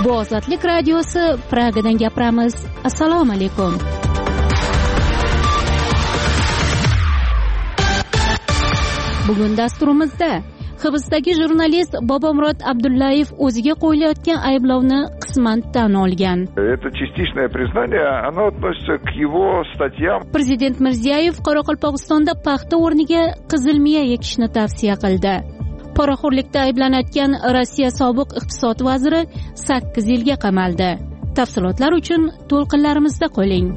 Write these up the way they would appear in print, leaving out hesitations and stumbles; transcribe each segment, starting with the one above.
Bu Ozodlik radiosi, Pragadan gapiramiz. Assalomu alaykum. Bugun dasturimizda Hibsdagi jurnalist Bobomurod Abdullayev o'ziga qo'yilayotgan ayblovni qisman tan olgan. Это частичное признание, оно относится к его статьям. Prezident Mirziyoyev Qoraqalpog'istonda paxta o'rniga qizilmiya ekishni tavsiya qildi. Poraxo'rlikda ayblanayotgan Rossiya sobiq iqtisod vaziri 8 yilga qamaldi. Tafsilotlar uchun to'lqinlarimizda qoling.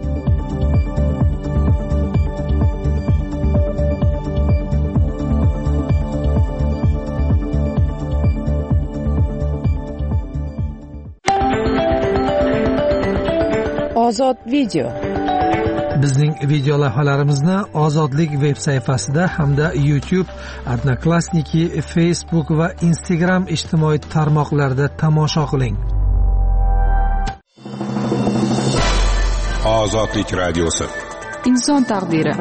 Ozod video. Bizning video lavhalarimizni Ozodlik veb sayfasida hamda YouTube, Odnoklassniki, Facebook va Instagram ijtimoiy tarmoqlarida tomosha qiling. Ozodlik radiosi. Inson taqdiri.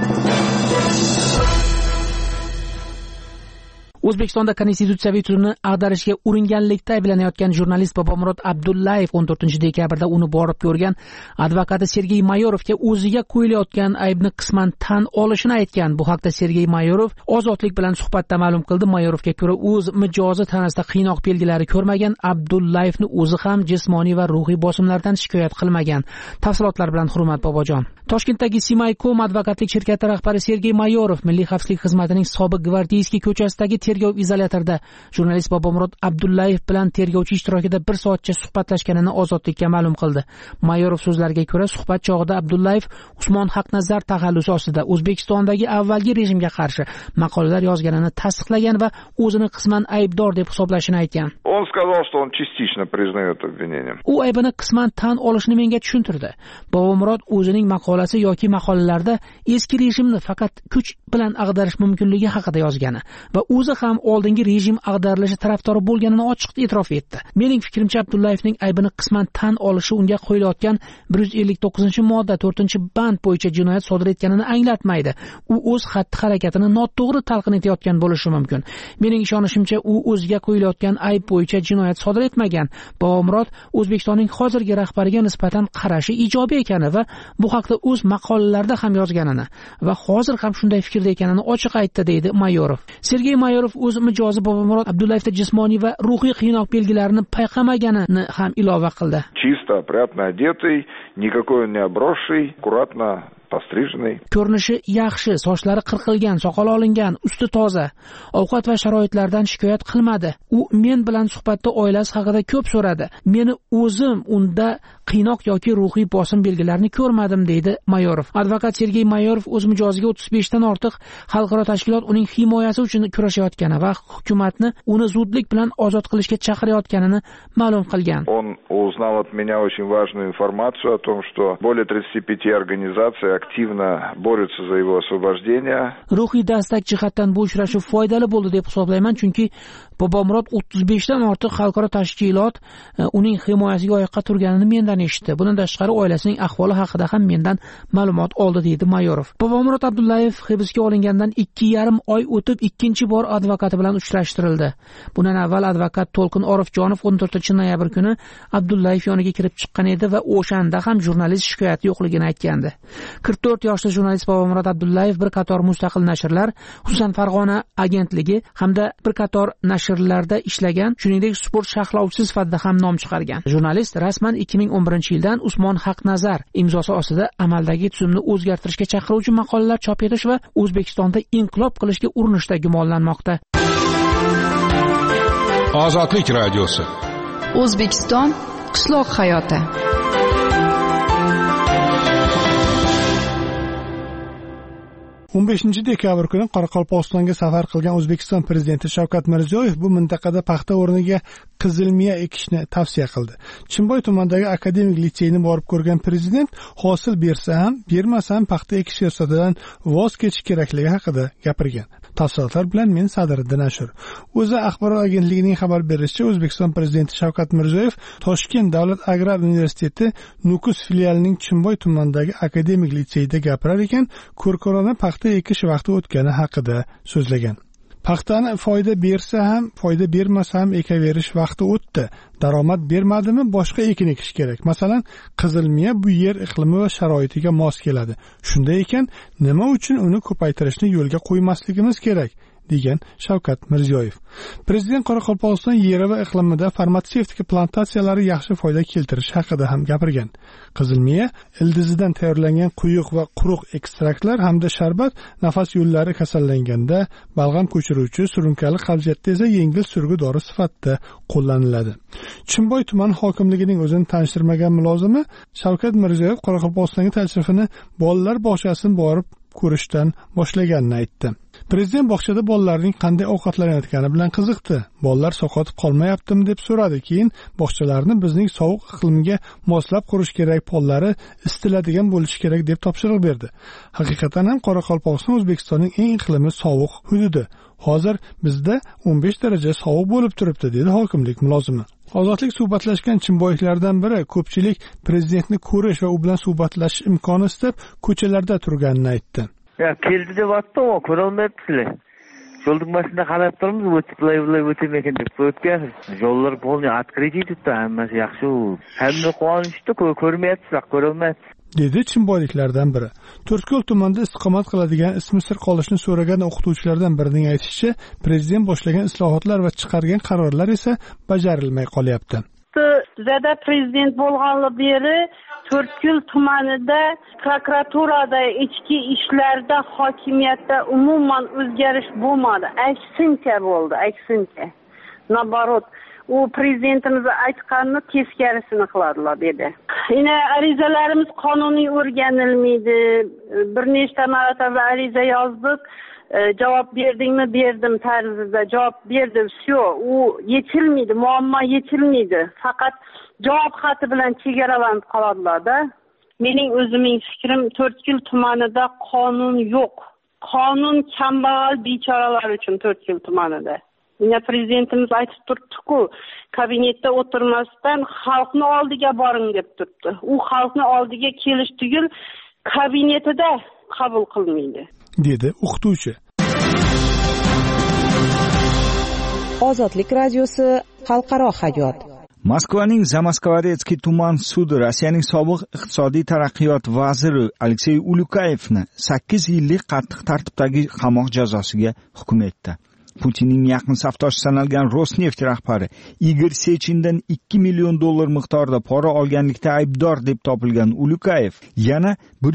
O'zbekistonda konstitutsiyaviy tuzumni ag'darishga uringanlikda ayblanayotgan jurnalist Bobomurod Abdullayev 14-dekabrda uni borib ko'rgan advokati Sergey Mayorovga o'ziga qo'yilayotgan aybni qisman tan olishini aytgan. Bu haqda Sergey Mayorov Ozodlik bilan suhbatda ma'lum qildi. Mayorovga ko'ra, o'z mijozi tanasida qiynoq belgilari ko'rmagan, Abdullayevni o'zi ham jismoniy va ruhiy bosimlardan shikoyat qilmagan. Tafsilotlar bilan Hurmat Bobojon. Toshkentdagi Simaykom advokatlik shirkati rahbari Sergey Mayorov Milliy xavfsizlik xizmatining sobiq gvardiyskiy ko'chasidagi tergov izolyatorida jurnalist Bobomurod Abdullayev bilan tergovchi ishtirokida 1 soatcha suhbatlashganini Ozodlikka ma'lum qildi. Mayorov so'zlariga ko'ra, suhbat chog'ida Abdullayev Usmon Haqnazar taxallusi ostida O'zbekistondagi avvalgi rejimga qarshi maqolalar yozganini tasdiqlagan va o'zini qisman aybdor deb hisoblashini aytgan. Он сказал, что он частично признает обвинение. U aybini qisman tan olishni menga tushuntirdi. Bobomurod o'zining maqolasi yoki maqolalarda eski rejimni faqat kuch bilan ag'darish mumkinligi haqida yozgani va o'zi ham oldingi rejim ag'darilishi tarafdori bo'lganini ochiq e'tirof etdi. Mening fikrimcha, Abdullayevning aybini qisman tan olishi unga qo'yilayotgan 159-modda 4-band bo'yicha jinoyat sodir etganini anglatmaydi. U o'z xatti-harakatini noto'g'ri talqin etayotgan bo'lishi mumkin. Mening ishonishimcha, u o'ziga qo'yilayotgan ayb bo'yicha jinoyat sodir etmagan. Bobomurod O'zbekistonning hozirgi rahbariga nisbatan qarashi ijobiy ekani va bu haqda o'z maqolalarida ham yozganini va hozir ham shunday fikrda ekanini ochiq aytdi, deydi Mayorov. Sergey Mayorov o'z mijozi Bobomurod Abdullayevda jismoniy va ruhiy qiynoq belgilarini payqamaganini ham ilova qildi. Чисто, опрятно одетый, никакой он не обросший, аккуратно постриженный. Ko'rinishi yaxshi, sochlari qirqilgan, soqol olingan, usti toza. Ovqat va sharoitlardan shikoyat qilmadi. U men bilan suhbatda oilasi haqida ko'p so'radi. Meni o'zim unda qiynoq yoki ruhiy bosim belgilarini ko'rmadim, deydi Mayorov. Advokat Sergey Mayorov o'z mijoziga 35 dan ortiq xalqaro tashkilot uning himoyasi uchun kurashayotgani va hukumatni uni zudlik bilan ozod qilishga chaqirayotganini ma'lum qilgan. Он узнал от меня очень важную информацию о том, что более 35 организаций активно борются за его освобождение. Ruhiy dastak jihatdan bu uchrashuv foydali bo'ldi deb hisoblayman, chunki Bobomurod 35 dan ortiq xalqaro tashkilot uning himoyasiga oyoqqa turganini mendan eshitdi. Bundan tashqari oilasining ahvoli haqida ham mendan ma'lumot oldi, deydi Mayorov. Bobomurod Abdullayev hibsga olingandan 2,5 oy o'tib ikkinchi bor advokati bilan uchrashtirildi. Bundan avval advokat To'lqin Orifjonov 14-noyabr kuni Abdullayev yoniga kirib chiqqan edi va o'shanda ham jurnalist shikoyati yo'qligini aytgandi. 44 yoshli jurnalist Bobomurod Abdullayev bir qator mustaqil nashrlar, xususan Farg'ona agentligi hamda bir qator nashrlarda ishlagan, shuningdek sport sharhlovchisi sifatida ham nom chiqargan. Jurnalist rasman 2011-yildan Usmon Haqnazar imzosi ostida amaldagi tuzumni o'zgartirishga chaqiruvchi maqolalar chop etish va O'zbekistonda inqilob qilishga urinishda gumonlanmoqda. Ozodlik radiosi. O'zbekiston qishloq hayoti. 15-dekabr kuni Qoraqalpog'istonga safar qilgan O'zbekiston prezidenti Shavkat Mirziyoyev bu mintaqada paxta o'rniga qizilmiya ekishni tavsiya qildi. Chimboy tumanidagi akademik litseyni borib ko'rgan prezident hosil bersa ham, bermasa ham paxta ekish siyosatidan voz kechish kerakligi haqida gapirgan. Tafsilotlar bilan men Sadriddin Ashur. O'zi axborot agentligining xabar berishicha, O'zbekiston prezidenti Shavkat Mirziyoyev Toshkent davlat agrar universiteti Nukus filialining Chimboy tumanidagi akademik litseyda gapirar ekan, ko'rkorona paxta ekish vaqti o'tgani haqida so'zlagan. paxtani foyda bersa ham foyda bermasa ham ekaverish vaqti o'tdi. Daromad bermadimi boshqa ekin ekish kerak. Masalan, qizilmiya bu yer iqlimi va sharoitiga mos keladi. Shunday ekan, nima uchun uni ko'paytirishni yo'lga qo'ymasligimiz kerak, degan Shavkat Mirziyoyev. Prezident Qoraqalpog'iston yeri va iqlimida farmatsevtika plantatsiyalari yaxshi foyda keltirish haqida ham gapirgan. Qizilmiya ildizidan tayyorlangan quyuq va quruq ekstraktlar hamda sharbat nafas yo'llari kasallanganda, balg'am ko'chiruvchi, surunkali qabziyatda esa yengil surgi dori sifatida qo'llaniladi. Chimboy tumani hokimligining o'zini tanishtirmagan mulozimi Shavkat Mirziyoyev Qoraqalpog'istonga tashrifini bolalar bog'chasini borib ko'rishdan boshlaganini aytdi. Prezident bog'chada bolalarning qanday ovqatlanayotgani bilan qiziqdi. Bolalar saqotib qolmayaptimi deb so'radi. Keyin bog'chalarni bizning sovuq iqlimga moslab qurish kerak, pollari isitiladigan bo'lishi kerak deb topshiriq berdi. Haqiqatan ham Qoraqalpog'iston O'zbekistonning eng iqlimi sovuq hududi. Hozir bizda 15 daraja sovuq bo'lib turibdi, dedi hokimlik mulozimi. Ozodlik suhbatlashgan chimboyliklardan biri ko'pchilik prezidentni ko'rish va u bilan suhbatlashish imkoni istab ko'chalarda turganini aytdi. Ya keldi deb aytdim, ko'ra olmayapsizlar. Yo'lning boshida qarab turibmiz, o'tib deb o'tgan. Yo'llar polni открытый turibdi, hammasi yaxshi. Hamma quvonishdi, ko'rmayapsizlar, ko'ra olmayapsiz, dedi chimboyliklardan biri. To'rtko'l tumanida istiqomat qiladigan ismi sir qolishni so'ragan o'qituvchilardan birining aytishicha, prezident boshlagan islohotlar va chiqargan qarorlar esa bajarilmay qolyapti. Bizda prezident bo'lgandan beri To'rtko'l tumanida prokuraturada, ichki ishlarda, hokimiyatda umuman o'zgarish bo'lmadi. Aksincha bo'ldi, aksincha. Nabarot, u prezidentimiz aytganini teskarisini qiladilar dedi. Yine arizalarimiz qonuniy o'rganilmaydi. Bir nechta marotaba ariza yozdik. Cevap berdingmi? Berdim tarzida javob berdim. Shu, u yechilmaydi, muammo yechilmaydi. Faqat javob xati bilan chegaralanib qoladilar-da. Mening o'zimning fikrim, To'rtko'l tumanida qonun yo'q. Qonun kambag'al bechoralar uchun To'rtko'l tumanida. Yine prezidentimiz aytib turibdi-ku, kabinetda o'tirmasdan xalqni oldiga boring deb turibdi. U xalqni oldiga kelish tugul kabinetida qabul qilmaydi, dedi o'qituvchi. Ozodlik radiosi xalqaro hayot. Moskvaning Zamoskvoretskiy tuman sudi Rossiyaning sobiq iqtisodiy taraqqiyot vaziri Aleksey Ulyukayevni 8 yillik qattiq tartibdagi qamoq jazosiga hukm etdi. Putinning yaqin safdoshi sanalgan Rosneft rahbari Igor Sechindan $2 million miqdorida pora olganlikda aybdor deb topilgan Ulyukayev yana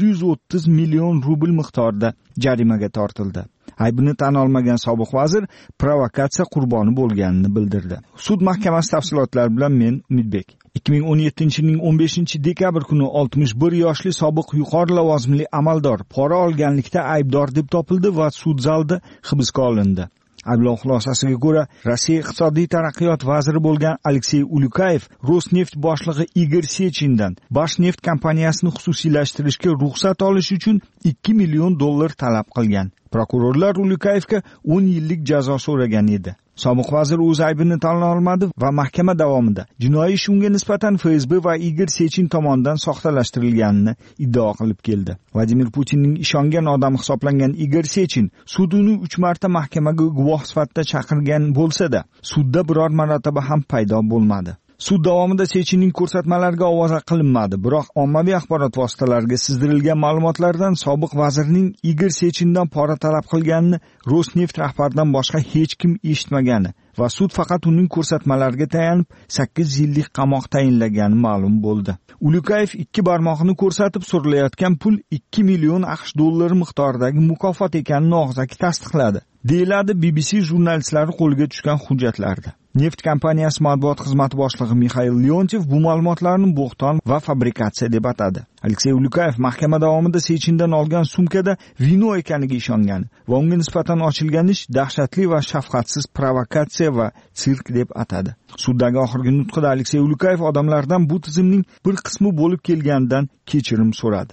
130 million rubl miqdorida jarimaga tortildi. Aybini tan olmagan sobiq vazir provokatsiya qurboni bo'lganini bildirdi. Sud mahkamasi tafsilotlari bilan men Umidbek. 2017-yilning 15-dekabr kuni 61 yoshli sobiq yuqori lavozimli amaldor pora olganlikda aybdor deb topildi va sud zalida hibsga olindi. Ayblov xulosasiga ko'ra, Rossiya iqtisodiy taraqqiyot vaziri bo'lgan Aleksey Ulyukayev Rosneft boshlig'i Igor Sechindan Bashneft kompaniyasini xususiylashtirishga ruxsat olish uchun $2 million talab qilgan. Prokurorlar Ulyukayevga 10 yillik jazo so'ragan edi. Sobiq vazir o'z aybini tan olmadi va mahkama davomida jinoiy ish unga nisbatan FSB va Igor Sechin tomonidan soxtalashtirilganini iddao qilib keldi. Vladimir Putinning ishongan odami hisoblangan Igor Sechin sudini 3 marta mahkamaga guvoh sifatida chaqirgan bo'lsa-da, sudda biror marotaba ham paydo bo'lmadi. Sud davomida Sechinning ko'rsatmalariga ovoza qilinmadi, biroq ommaviy axborot vositalariga sizdirilgan ma'lumotlardan sobiq vazirning Igor Sechindan pora talab qilganini Rosneft rahbaridan boshqa hech kim eshitmagani va sud faqat uning ko'rsatmalariga tayanib 8 yillik qamoq tayinlagani ma'lum bo'ldi. Ulyukayev 2 barmog'ini ko'rsatib so'rilayotgan pul $2 million miqdoridagi mukofot ekanini og'zaki tasdiqladi, deyiladi BBC jurnalistlari qo'liga tushgan hujjatlarda. Neft kompaniyasi matbuot xizmati boshlig'i Mikhail Leontev bu ma'lumotlarni bo'xton va fabrikatsiya deb atadi. Aleksey Ulyukayev mahkama davomida Sechindan olgan sumkada vino ekaniga ishongan va unga nisbatan ochilgan ish dahshatli va shafqatsiz provokatsiya va sirk deb atadi. Suddagi oxirgi nutqida Aleksey Ulyukayev odamlardan bu tizimning bir qismi bo'lib kelganidan kechirim so'radi.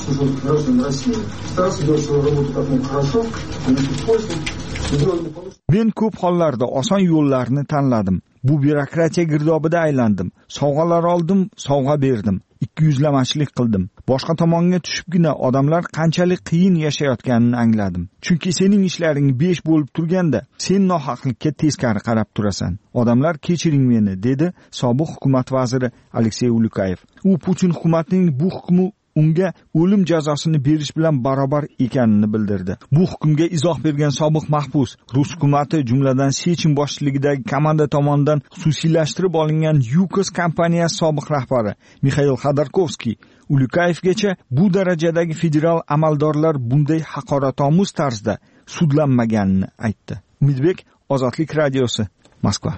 Men ko'p hollarda oson yo'llarni tanladim. Bu byurokratiya girdobida aylandim. Sovg'alar oldim, sovg'a berdim. ikkiyuzlamachilik qildim. Boshqa tomonga tushibgina odamlar qanchalik qiyin yashayotganini angladim. Chunki sening ishlaring 5 bo'lib turganda, sen nohaqlikka teskari qarab turasan. Odamlar kechiring meni, dedi sobiq hukumat vaziri Aleksey Ulyukayev. U Putin hukumatining bu hukmi unga o'lim jazosini berish bilan barobar ekanini bildirdi. Bu hukmga izoh bergan sobiq mahbus Rus hukumati, jumladan Sechin boshchiligidagi komanda tomonidan xususiylashtirib olingan Yukos kompaniyasi sobiq rahbari Mixail Xodorkovskiy Ulyukayevgacha bu darajadagi federal amaldorlar bunday haqoratomuz tarzda sudlanmaganini aytdi. Umidbek, Ozodlik radiosi, Moskva.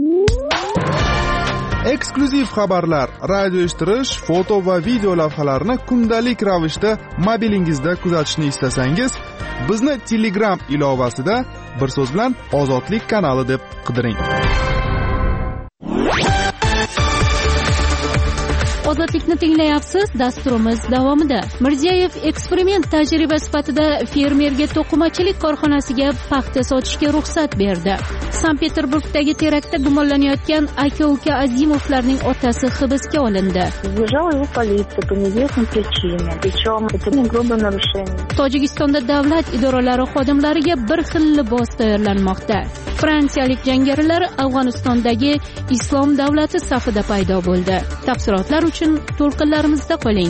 Eksklyuziv xabarlar, radio eshittirish, foto va video lavhalarni kundalik ravishda mobilingizda kuzatishni istasangiz, bizni Telegram ilovasida bir so'z bilan Ozodlik kanali deb qidiring. Ozodlikni tinglayapsiz. Dasturimiz davomida Mirziyoyev eksperiment tajriba sifatida fermerga to'qimachilik korxonasiga paxta sotishga ruxsat berdi. Sankt-Peterburgdagi teraktda gumonlanayotgan aka-uka Azimovlarning otasi hibsga olindi. Tojikistonda davlat idoralari xodimlariga bir xil libos tayyorlanmoqda. Fransiyalik jangarilar Afg'onistondagi Islom davlati safida paydo bo'ldi. Tafsilotlar uchun to'lqinlarimizda qoling.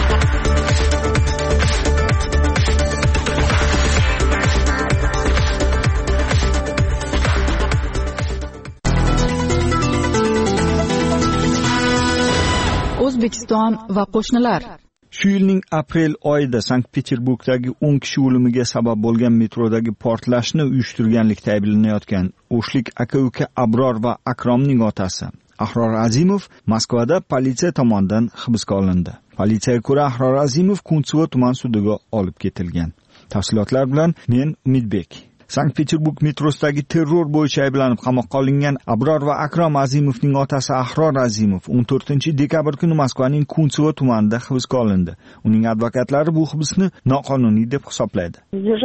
O'zbekiston va qo'shnilar. Shu yilning aprel oyida Sankt-Peterburgdagi 10 kishi o'limiga sabab bo'lgan metrodagi portlashni uyushtirganlikda ayblanayotgan O'shlik aka-uka Abror va Akromning otasi Ahror Azimov Moskvada politsiya tomonidan hibsga olindi. Politsiyaga ko'ra, Ahror Azimov Kuntsevo tuman sudiga olib ketilgan. Tafsilotlar bilan men Umidbek. Sankt-Peterburg metrosidagi terror bo'yicha ayblanib qamoqqa olingan Abror va Akrom Azimovning otasi Ahror Azimov 14-dekabr kuni Moskvaning Kuntsevo tumanida hibsga olindi. Uning advokatlari bu hibsni noqonuniy deb hisoblaydi.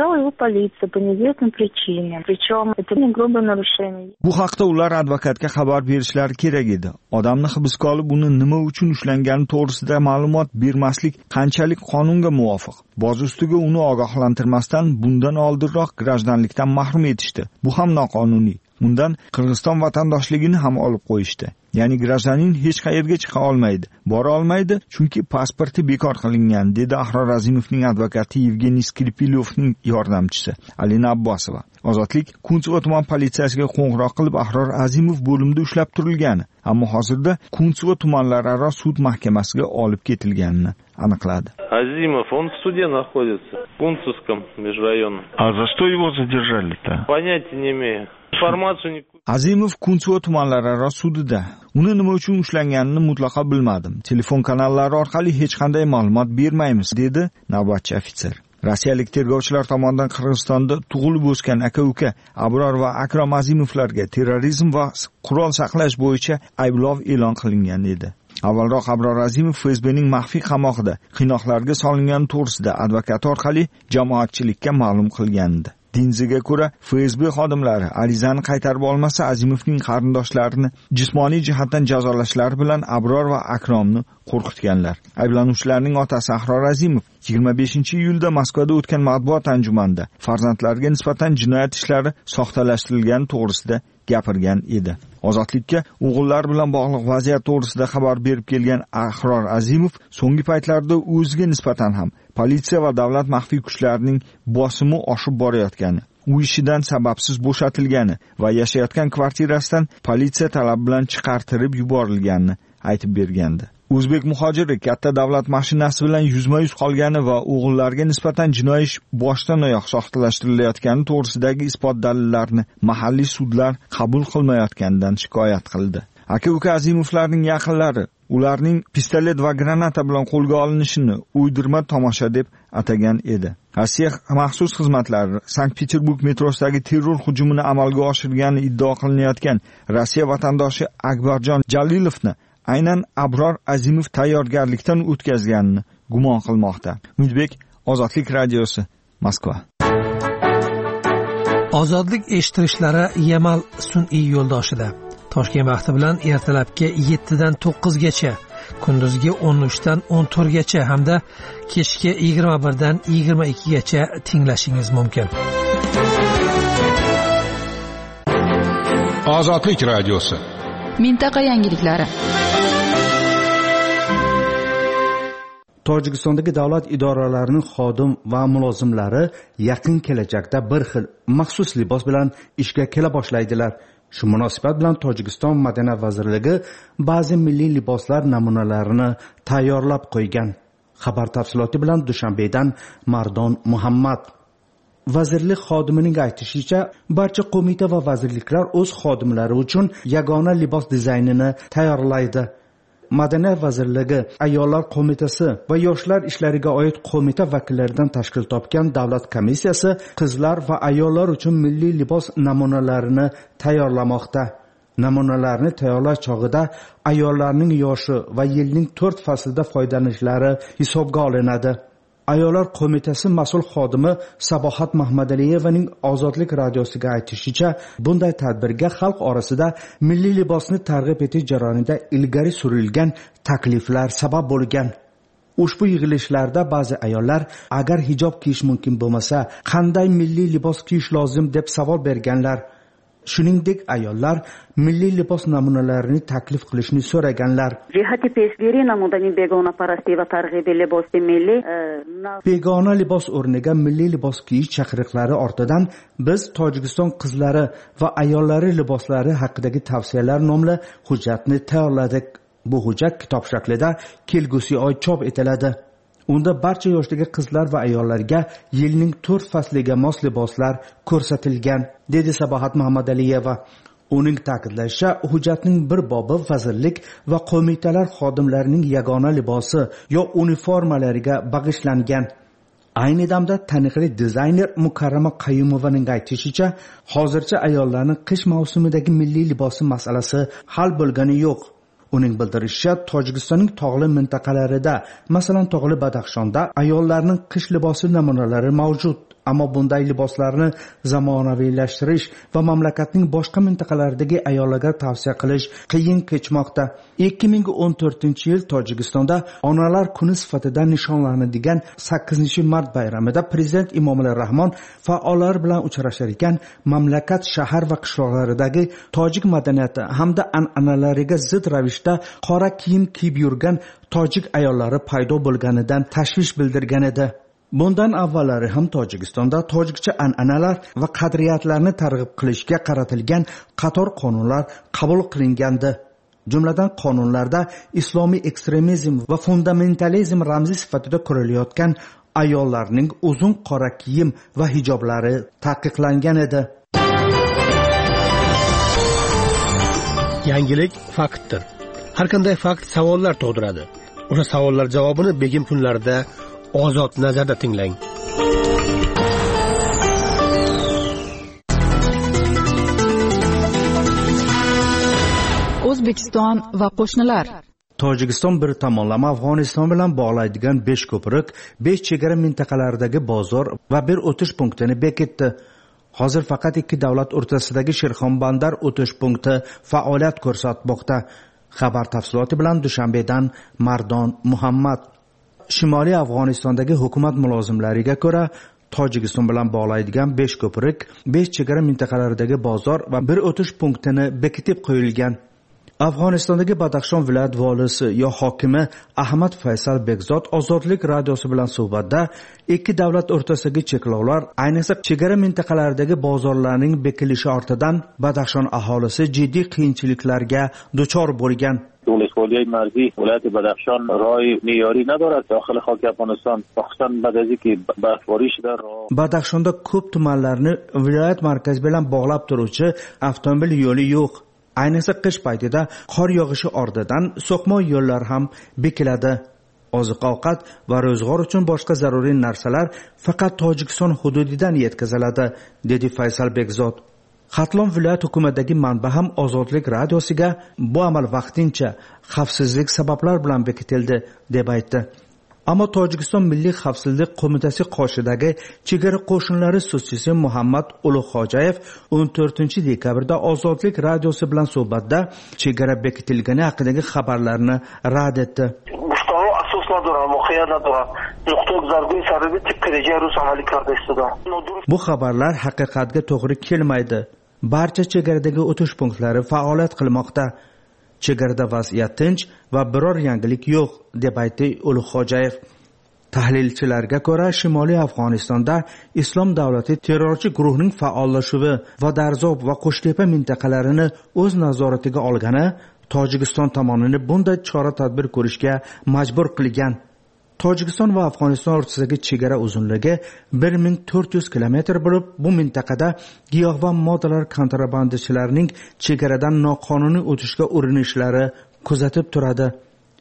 Bu haqda ular advokatga xabar berishlari kerak edi. Odamni hibsga olib, uni nima uchun ushlangani to'g'risida ma'lumot bermaslik qanchalik qonunga muvofiq? Boz ustiga uni ogohlantirmasdan bundan oldinroq grajdanlikdan mahrum etishdi. Bu ham noqonuniy. Undan Qirg'iziston vatandoshligini ham olib qo'yishdi. Ya'ni grajdanin hech qayerga chiqa olmaydi, bora olmaydi, chunki pasporti bekor qilingan, dedi Ahror Azimovning advokati Yevgeniy Skripilyovning yordamchisi Alina Abbosova. Ozodlik Kuntsevo tuman politsiyasiga qo'ng'iroq qilib, Ahror Azimov bo'limda ushlab turilgani, ammo hozirda Kuntsevo tumanlararo sud mahkamasiga olib ketilganini aniqladi. Азимов, он в суде находится, в Кунцевском межрайонном. А за что его задержали-то? Понятия не имею. Informatsiya не... Azimov Kuntsevo tumanlararo sudida. Uni nima uchun ushlanganini mutlaqo bilmadim. Telefon kanallari orqali hech qanday ma'lumot bermaymiz, dedi navbatchi ofitser. Rossiyalik tergovchilar tomonidan Qirg'izistonda tug'ilib o'sgan aka-uka Abror va Akrom Azimovlarga terrorizm va qurol saqlash bo'yicha ayblov e'lon qilingan edi. Avvalroq Abror Azimov FSBning maxfiy qamoqda qiynoqlarga solingani to'g'risida advokat orqali jamoatchilikka ma'lum qilgandi. Dinziga ko'ra, FSB xodimlari arizani qaytarib olmasa, Azimovning qarindoshlarini jismoniy jihatdan jazolashlari bilan Abror va Akromni qo'rqitganlar. Ayblanuvchilarning otasi Ahror Azimov 25-iyulda Moskvada o'tgan matbuot anjumanida farzandlariga nisbatan jinoyat ishlari soxtalashtirilgani to'g'risida gapirgan edi. Ozodlikka o'g'illar bilan bog'liq vaziyat to'g'risida xabar berib kelgan Ahror Azimov so'nggi paytlarda o'ziga nisbatan ham politsiya va davlat maxfiy kuchlarining bosimi oshib borayotgani, u ishidan sababsiz bo'shatilgani va yashayotgan kvartirasidan politsiya talabi bilan chiqartirib yuborilganini aytib bergandi. O'zbek muhojiri katta davlat mashinasi bilan yuzma-yuz qolgani va o'g'illarga nisbatan jinoiy ish boshdan oyoq soxtalashtirilayotgani to'g'risidagi isbot dalillarni mahalliy sudlar qabul qilmayotganidan shikoyat qildi. Aka-uka Azimovlarning yaqinlari ularning pistolet va granata bilan qo'lga olinishini uydirma tomosha deb atagan edi. Rossiya maxsus xizmatlari Sankt-Peterburg metrosidagi terror hujumini amalga oshirgani iddao qilinayotgan Rossiya vatandoshi Akbarjon Jalilovni aynan Abror Azimov tayyorgarlikdan o'tkazganini gumon qilmoqda. Umidbek, Ozodlik radiosi, Moskva. Ozodlik eshittirishlari Yamal sun'iy yo'ldoshida. Toshkent vaqti bilan ertalabki 7 dan 9 gacha kunduzgi 13 dan 14 gacha hamda kechki 21 dan 22 gacha tinglashingiz mumkin. Ozodlik radiosi. Mintaqa yangiliklari. Tojikistondagi davlat idoralarining xodim va mulozimlari yaqin kelajakda bir xil maxsus libos bilan ishga kela boshlaydilar. Shu munosabat bilan Tojikiston Madaniyat vazirligi ba'zi milliy liboslar namunalarini tayyorlab qo'ygan. Xabar tafsiloti bilan Dushanbedan Mardon Muhammad. Vazirlik xodimining aytishicha, barcha qo'mita va vazirliklar o'z xodimlari uchun yagona libos dizaynini tayyorlaydi. Madaniyat vazirligi ayollar qo'mitasi va yoshlar ishlariga oid qo'mita vakillaridan tashkil topgan davlat komissiyasi qizlar va ayollar uchun milliy libos namunalarini tayyorlamoqda. Namunalarni tayyorlash chog'ida ayollarning yoshi va yilning 4 faslida foydalanishlari hisobga olinadi. Ayollar qo'mitasi mas'ul xodimi Sabohat Mahmadaliyevaning Ozodlik radiosiga aytishicha, bunday tadbirga xalq orasida milliy libosni targ'ib etish jarayonida ilgari surilgan takliflar sabab bo'lgan. Ushbu yig'ilishlarda ba'zi ayollar agar hijob kiyish mumkin bo'lmasa, qanday milliy libos kiyish lozim deb savol berganlar. Shuningdek, ayollar milliy libos namunalarini taklif qilishni so'raganlar. Jihati peshgiri namudani begona parasti va targ'ibi libosi milliy begona libos o'rniga milliy libos kiyish chaqiriqlari ortidan biz Tojikiston qizlari va ayollari liboslari haqidagi tavsiyalar nomli hujjatni tayyorladik. Bu hujjat kitob shaklida kelgusi oy chop etiladi. Unda barcha yoshdagi qizlar va ayollarga yilning 4 fasliga mos liboslar ko'rsatilgan, dedi Sabohat Mahmadaliyeva. Uning ta'kidlashicha, hujjatning bir bobi vazirlik va qo'mitalar xodimlarining yagona libosi yo uniformalariga bag'ishlangan. Ayni damda taniqli dizayner Mukarrama Qayumovaning aytishicha, hozircha ayollarning qish mavsumidagi milliy libosi masalasi hal bo'lgani yo'q. Uning bildirishicha, Tojikistonning tog'li mintaqalarida, masalan tog'li Badaxshonda ayollarning qish libosi namunalari mavjud. Ammo bunday liboslarni zamonaviylashtirish va mamlakatning boshqa mintaqalaridagi ayollarga tavsiya qilish qiyin kechmoqda. 2014-yil Tojikistonda Onalar kuni sifatida nishonlanadigan 8-mart bayramida Prezident Emomali Rahmon faollar bilan uchrashar ekan, mamlakat shahar va qishloqlaridagi tojik madaniyati hamda an'analariga zid ravishda qora kiyim kiyib yurgan tojik ayollari paydo bo'lganidan tashvish bildirgan edi. Bundan avvallari ham Tojikistonda tojikcha an'analar va qadriyatlarni targ'ib qilishga qaratilgan qator qonunlar qabul qilingandi. Jumladan qonunlarda islomiy ekstremizm va fundamentalizm ramzi sifatida ko'rilayotgan ayollarning uzun qora kiyim va hijoblari taqiqlangan edi. Yangilik faktdir. Har qanday fakt savollar tug'diradi. O'sha savollar javobini begim kunlarida Ozod nazarda tinglang. O'zbekiston va qo'shnilar. Tojikiston bir tomonlama Afg'oniston bilan bog'laydigan 5 ko'prik, 5 chegara mintaqalaridagi bozor va bir o'tish punktini bekitdi. Hozir faqat 2 davlat o'rtasidagi Shirxonbandar o'tish punkti faoliyat ko'rsatmoqda. Xabar tafsiloti bilan Dushanbedan Mardon Muhammad. Shimoliy Afg'onistondagi hukumat mulozimlariga ko'ra, Tojikiston bilan bog'laydigan 5 ko'prik, 5 chegara mintaqalaridagi bozor va bir o'tish punktini bekitib qo'yilgan. Afg'onistondagi Badaxshon viloyat volisi yo hokimi Ahmad Faysal Bekzod Ozodlik radiosi bilan suhbatda 2 davlat o'rtasidagi cheklovlar, ayniqsa chegara mintaqalaridagi bozorlarning bekilishi ortidan Badaxshon aholisi jiddiy qiyinchiliklarga duchor bo'lgan. ولسوالی مرزی ولایت بدخشان راه معیاری ندارد. داخل خاک افغانستان مخصوصا بعد از اینکه برفباری شده Badaxshonda ko'p tumanlarni viloyat markazi bilan bog'lab turuvchi avtomobil yo'li yo'q. Ayniqsa qish paytida qor yog'ishi ortidan so'qmoq yo'llar ham bekiladi. Oziq-ovqat va ro'zg'or uchun boshqa zaruriy narsalar faqat Tojikiston hududidan yetkaziladi, dedi Faysal Bekzod. Xatlon viloyat hukumatidagi manba ham Ozodlik radiosiga bu amal vaqtincha xavfsizlik sabablar bilan bekitildi deb aytdi. ammo Tojikiston Milliy xavfsizlik qo'mitasi qoshidagi chegara qo'shinlari so'zchisi Muhammad Ulug'xo'jayev 14 dekabrda Ozodlik radiosi bilan suhbatda chegara bekitilgani haqidagi xabarlarni rad etdi. Bu xabarlar haqiqatga to'g'ri kelmaydi. Barcha chegaradagi o'tish punktlari faoliyat qilmoqda. Chegarada vaziyat tinch va biror yangilik yo'q, deb aytdi Ulug'xo'jayev. Tahlilchilarga ko'ra, Shimoliy Afg'onistonda Islom davlati terrorchi guruhning faollashuvi va Darzob va Qo'shtepa mintaqalarini o'z nazoratiga olgani Tojikiston tomonini bunday chora-tadbir ko'rishga majbur qilgan. Tojikiston va Afg'oniston o'rtasidagi chegara uzunligi 1400 kilometr bo'lib, bu mintaqada giyohvand moddalar kontrabandachilarining chegaradan noqonuniy o'tishga urinishlari kuzatib turadi.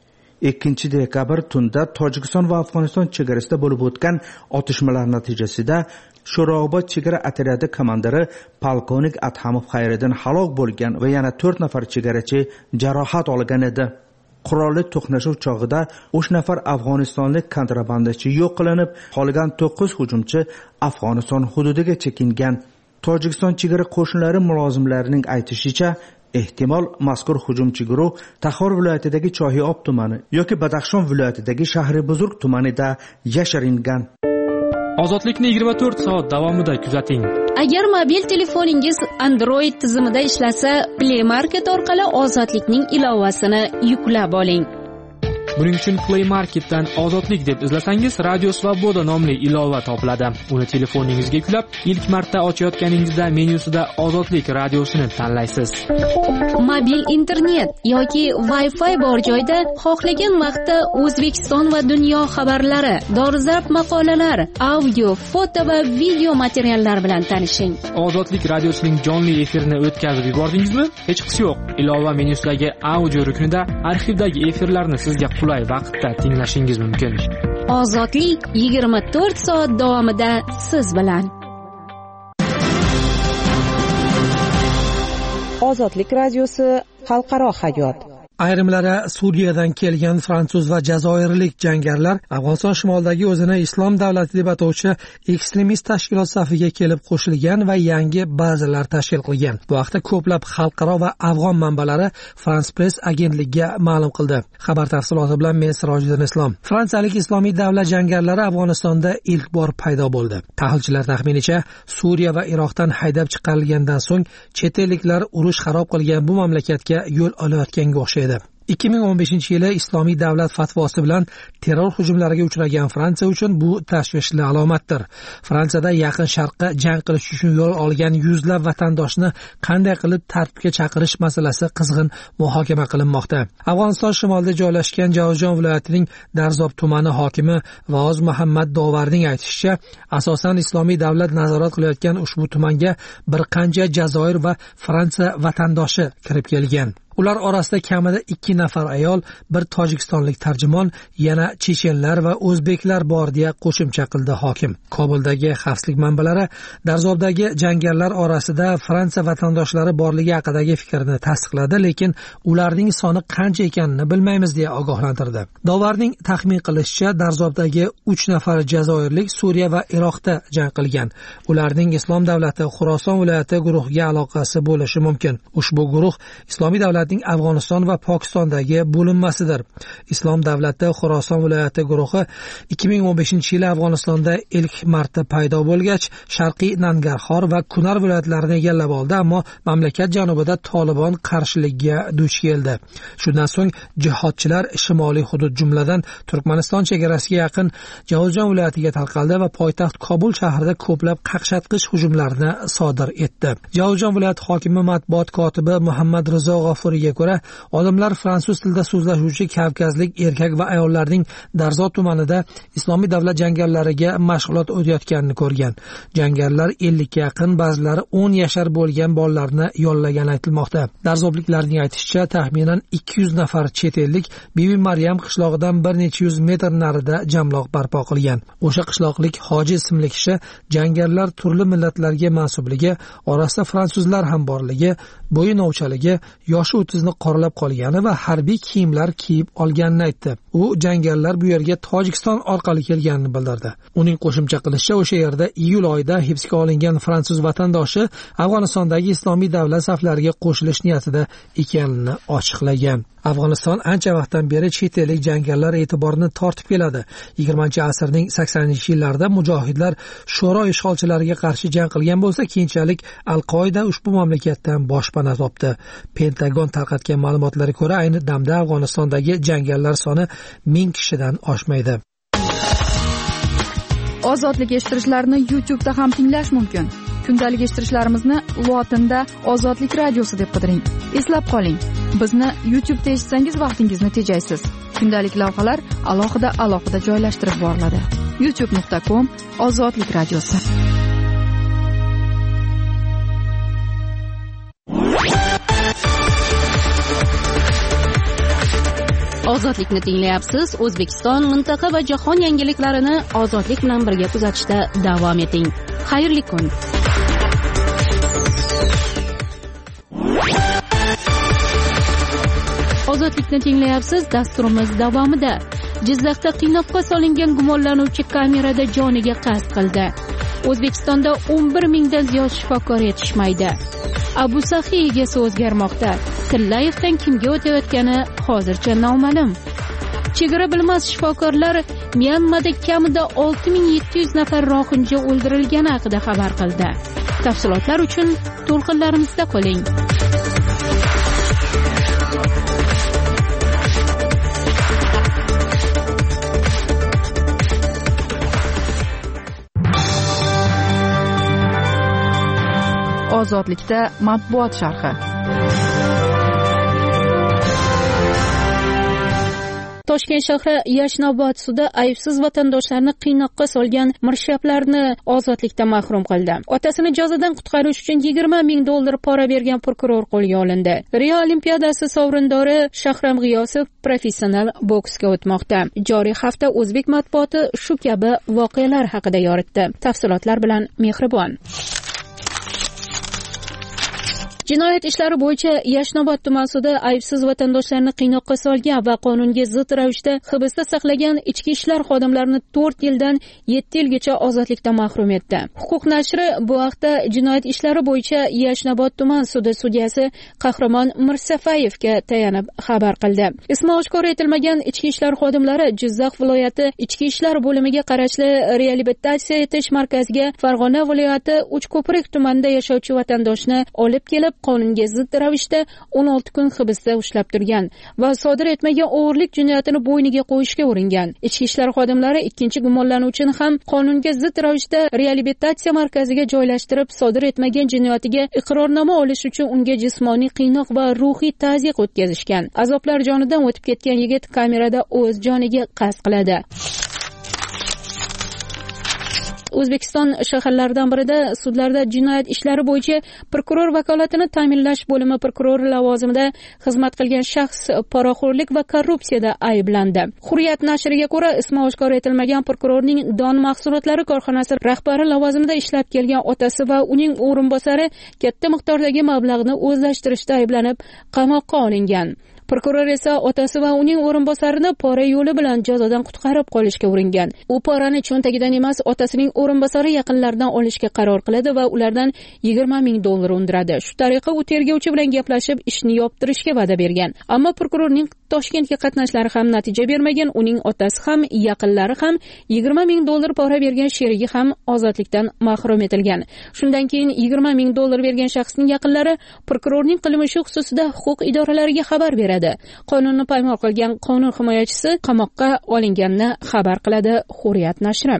2 dekabr tunda Tojikiston va Afg'oniston chegarasida bo'lib o'tgan otishmalar natijasida Sho'robod chegara otryadi komandiri polkovnik Adhamov Xayriddin halok bo'lgan va yana 4 nafar chegarachi jarohat olgan edi. Qurolli to'qnashuv chog'ida 3 nafar afg'onistonlik kontrabandachi yo'q qilinib, qolgan 9 hujumchi Afg'oniston hududiga chekingan. Tojikiston chegara qo'shinlari mulozimlarining aytishicha, ehtimol mazkur hujumchi guruh Taxor viloyatidagi Chohiob tumani yoki Badaxshon viloyatidagi Shahribuzurg tumanida yashiringan. Ozodlikni 24 soat davomida kuzating. Agar mobil telefoningiz Android tizimida ishlasa, Play Market orqali Ozodlikning ilovasini yuklab oling. Buning uchun Play Marketdan Ozodlik deb izlasangiz, Radio Svoboda nomli ilova topiladi. Uni telefoningizga yuklab, ilk marta ochayotganingizda menyusida Ozodlik radiosini tanlaysiz. Mobil internet yoki Wi-Fi bor joyda xohlagan vaqtda O'zbekiston va dunyo xabarlari, dolzarb maqolalar, audio, foto va video materiallar bilan tanishing. Ozodlik radiosining jonli efirini o'tkazib yubordingizmi? Hech qisi yo'q. Ilova menyusidagi audio ruknida arxivdagi efirlarni sizga qulay vaqtda tinglashingiz mumkin. Ozodlik 24 soat davomida siz bilan. Ozodlik radiosi xalqaro hayot. Ayrimlari Suriyadan kelgan fransuz va jazoirlik jangarilar Afg'oniston shimolidagi o'zini Islom davlati deb atovchi ekstremist tashkilot safiga kelib qo'shilgan va yangi bazalar tashkil qilgan. Bu haqda ko'plab xalqaro va afg'on manbalari France Press agentligiga ma'lum qildi. Xabar tafsiloti bilan men Sirojiddin Islom. Fransiyalik Islomiy davlat jangarilari Afg'onistonda ilk bor paydo bo'ldi. Tahlilchilar taxminicha, Suriya va Iroqdan haydab chiqarilgandan so'ng chet elliklar urush xarob qilgan bu mamlakatga yo'l olayotganga o'xshaydi. 2015-yili Islomiy davlat fatvosi bilan terror hujumlariga uchragan Fransiya uchun bu tashvishli alomatdir. Fransiyada Yaqin Sharqqa jang qilish uchun yo'l olgan yuzlab vatandoshni qanday qilib tartibga chaqirish masalasi qizg'in muhokama qilinmoqda. Afg'oniston shimolida joylashgan Jovzjon viloyatining Darzob tumani hokimi Vaoz Muhammad Dovarning aytishicha, asosan Islomiy davlat nazorat qilayotgan ushbu tumanga bir qancha Jazoir va Fransiya vatandoshi kirib kelgan. Ular orasida kamida 2 nafar ayol, bir tojikistonlik tarjimon, yana chechenlar va o'zbeklar bor deya qo'shimcha qildi hokim. Kobuldagi xavfsizlik manbalari Darzobdagi jangarilar orasida Fransiya vatandoshlari borligi haqidagi fikrni tasdiqladi, lekin ularning soni qancha ekanini bilmaymiz deya ogohlantirdi. Dovarning taxmin qilishicha, Darzobdagi 3 nafar jazoirlik Suriya va Iroqda jang qilgan. Ularning Islom davlati Xuroson viloyati guruhiga aloqasi bo'lishi mumkin. Ushbu guruh Islomiy davlat Afg'oniston va Pokistondagi bo'linmasidir. Islom davlati Xuroson viloyati guruhi 2015-yili Afg'onistonda ilk marta paydo bo'lgach, Sharqiy Nangarxor va Kunar viloyatlarini egallab oldi, ammo mamlakat janubida Tolibon qarshiligiga duch keldi. Shundan so'ng jihodchilar shimoliy hudud, jumladan Turkmaniston chegarasiga yaqin Jovzjon viloyatiga tarqaldi va poytaxt Kobul shahrida ko'plab qaqshatqich hujumlarni sodir etdi. Jovzjon viloyati hokimi matbuot kotibi Muhammad Rizo G'ofuriga ko'ra, odamlar fransuz tilida so'zlashuvchi kavkazlik erkak va ayollarning Darzob tumanida Islomiy davlat jangarilariga mashg'ulot o'tayotganini ko'rgan. Jangarilar 50 ga yaqin, ba'zilari 10 yashar bo'lgan bolalarni yollagani aytilmoqda. Darzobliklarning aytishicha, taxminan 200 nafar chet ellik Bibi Maryam qishlog'idan bir necha yuz metr narida jamloq barpo qilgan. O'sha qishloqlik Hoji ismli kishi jangarilar turli millatlarga mansubligi, orasida fransuzlar ham borligi bo'yi novchaligi, yoshi 30ni qoralab qolgani va harbiy kiyimlar kiyib olganini aytdi. U jangarilar bu yerga Tojikiston orqali kelganini bildirdi. Uning qo'shimcha qilishicha, o'sha yerda iyul oyida hibsga olingan fransuz vatandoshi Afg'onistondagi islomiy davlat saflariga qo'shilish niyatida ekanini ochiqlagan. Afg'oniston ancha vaqtdan beri chet ellik jangarilar e'tiborini tortib keladi. 20-asrning 80-yillarida mujohidlar Sho'ro ishg'olchilariga qarshi jang qilgan bo'lsa, keyinchalik Al-Qoida ushbu mamlakatdan boshpana topdi. Pentagon tarqatgan ma'lumotlarga ko'ra, ayni damda Afg'onistondagi jangarilar soni 1000 kishidan oshmaydi. Ozodlik eshittirishlarni YouTube'da ham tinglash mumkin. Kundalik eshittirishlarimizni lotinda Ozodlik radiosi deb qidiring. Eslab qoling, bizni YouTube'da eshitsangiz vaqtingizni tejaysiz. Kundalik lavhalar alohida joylashtirib boriladi. youtube.com/Ozodlik radiosi. Ozodlikni tinglayapsiz. O'zbekiston, mintaqa va jahon yangiliklarini ozodlik bilan birga kuzatishda davom eting. Xayrli kun. Ozodlikni tinglayapsiz. Dasturimiz davomida Jizzaxda qiynoqqa solingan gumonlanuvchi kamerada joniga qasd qildi. O'zbekistonda 11 mingdan ziyod shifokor yetishmaydi. Abu Saxiy egasi o'zgarmoqda. Tillayevdan kimga o'tayotgani hozircha noma'lum. Chegara bilmas shifokorlar Myanmada kamida 6700 nafar rohinja o'ldirilgani haqida xabar qildi. Tafsilotlar uchun to'lqinlarimizda qoling. Ozodlikda matbuot sharhi. Toshkent shahri Yashnobod sudi aybsiz vatandoshlarni qiynoqqa solgan mirshablarni ozodlikdan mahrum qildi. Otasini jazodan qutqarish uchun 20 ming dollar pora bergan prokuror qo'lga olindi. Rio Olimpiadasi sovrindori Shahram G'iyosov professional boksga o'tmoqda. Joriy hafta o'zbek matbuoti shu kabi voqealar haqida yoritdi. Tafsilotlar bilan Mehribon. Jinoyat ishlari bo'yicha Yashnobod tuman sudi aybsiz vatandoshlarni qiynoqqa solgan va qonunga zid ravishda hibsda saqlagan ichki ishlar xodimlarini 4 yildan 7 yilgacha ozodlikdan mahrum etdi. Huquq nashri bu haqda jinoyat ishlari bo'yicha Yashnobod tuman sudi sudyasi Qahramon Mirsafayevga tayanib xabar qildi. Ismi oshkor etilmagan ichki ishlar xodimlari Jizzax viloyati ichki ishlar bo'limiga qarashli reabilitatsiya etish markaziga Farg'ona viloyati Uchko'prik tumanida yashovchi vatandoshni olib kelib qonunga zid ravishda 16 kun hibsda ushlab turgan va sodir etmagan o'g'irlik jinoyatini bo'yniga qo'yishga uringan. Ichki ishlar xodimlari ikkinchi gumonlanuvchini ham qonunga zid ravishda reabilitatsiya markaziga joylashtirib, sodir etmagan jinoyatiga iqrornoma olish uchun unga jismoniy qiynoq va ruhiy tazyiq o'tkazishgan. Azoblar jonidan o'tib ketgan yigit kamerada o'z joniga qasd qiladi. O'zbekiston shaharlaridan birida sudlarda jinoyat ishlari bo'yicha prokuror vakolatini ta'minlash bo'limi prokurori lavozimida xizmat qilgan shaxs poraxo'rlik va korrupsiyada ayblandi. Hurriyat nashriga ko'ra, ismi oshkor etilmagan prokurorning Don mahsulotlari korxonasi rahbari lavozimida ishlab kelgan otasi va uning o'rinbosari katta miqdordagi mablag'ni o'zlashtirishda ayblanib qamoqqa olingan. Prokuror esa otasi va uning o'rinbosarini pora yo'li bilan jazodan qutqarib qolishga uringan. U porani cho'ntagidan emas, otasining o'rinbosari yaqinlaridan olishga qaror qiladi va ulardan 20 ming dollar undiradi. Shu tariqa u tergovchi bilan gaplashib, ishni yoptirishga va'da bergan. Ammo prokurorning Toshkentga qatnashlari ham natija bermagan. Uning otasi ham, yaqinlari ham 20 ming dollar pora bergan sherigi ham ozodlikdan mahrum etilgan. Shundan keyin 20 ming dollar bergan shaxsning yaqinlari prokurorning qilmishi xususida huquq idoralariga xabar beradi. Qonunni poymol qilgan qonun himoyachisi qamoqqa olinganini xabar qiladi Hurriyat nashri.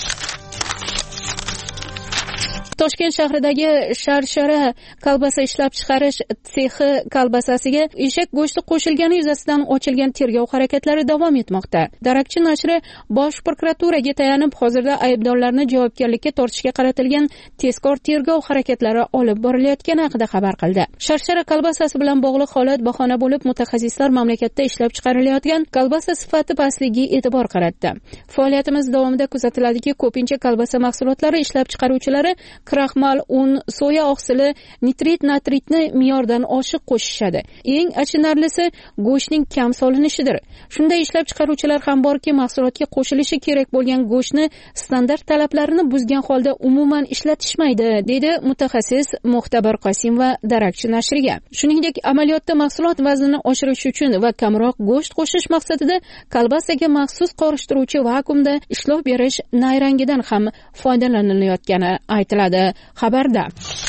Toshkent shahridagi Sharshara kolbasa ishlab chiqarish sexi kolbasasiga eshak go'shti qo'shilgani yuzasidan ochilgan tergov harakatlari davom etmoqda. Darakchi nashri Bosh prokuraturaga tayanib, hozirda aybdorlarni javobgarlikka tortishga qaratilgan tezkor tergov harakatlari olib borilayotgani haqida xabar qildi. Sharshara kolbasasi bilan bog'liq holat bahona bo'lib, mutaxassislar mamlakatda ishlab chiqarilayotgan kolbasa sifati pastligiga e'tibor qaratdi. Faoliyatimiz davomida kuzatiladiki, ko'pincha kolbasa mahsulotlari ishlab chiqaruvchilari kraxmal, un, soya oqsili, nitrit, natritni me'yordan oshiq qo'shishadi. Eng achinarlisi go'shtning kam solinishidir. Shunday ishlab chiqaruvchilar ham borki, mahsulotga qo'shilishi kerak bo'lgan go'shtni standart talablarini buzgan holda umuman ishlatishmaydi, dedi mutaxassis Muxtabar Qosimova Darakchi nashriga. Shuningdek, amaliyotda mahsulot vaznini oshirish uchun va kamroq go'sht qo'shish maqsadida kolbasaga maxsus qorishtiruvchi vakuumda ishlov berish nayrangidan ham foydalanilayotgani aytiladi xabarda.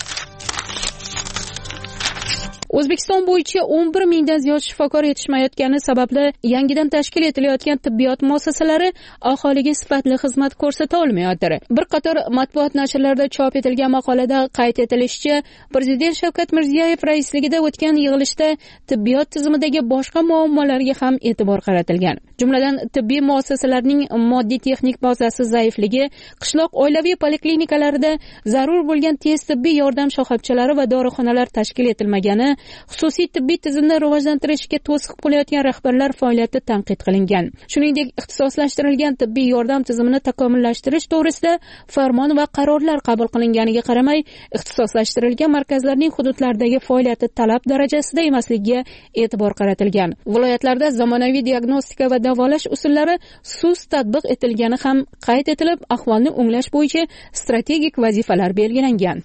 O'zbekiston bo'yicha 11 mingdan ziyod shifokor yetishmayotgani sababli yangidan tashkil etilayotgan tibbiyot muassasalari aholiga sifatli xizmat ko'rsata olmayapti. Bir qator matbuot nashrlarida chop etilgan maqolada qayd etilishicha, Prezident Shavkat Mirziyoyev raisligida o'tgan yig'ilishda tibbiyot tizimidagi boshqa muammolarga ham e'tibor qaratilgan. Jumladan, tibbiy muassasalarning moddiy texnik bazasi zaifligi, qishloq oilaviy poliklinikalarida zarur bo'lgan tez tibbiy yordam shoxobchalari va dorixonalar tashkil etilmagani, xususiy tibbiy tizimni rivojlantirishga to'siq bo'layotgan rahbarlar faoliyati tanqid qilingan. Shuningdek, ixtisoslashtirilgan tibbiy yordam tizimini takomillashtirish to'g'risida farmon va qarorlar qabul qilinganiga qaramay, ixtisoslashtirilgan markazlarning hududlardagi faoliyati talab darajasida emasligiga e'tibor qaratilgan. Viloyatlarda zamonaviy diagnostika va davolash usullari sust tatbiq etilgani ham qayd etilib, ahvolni o'nglash bo'yicha strategik vazifalar belgilangan.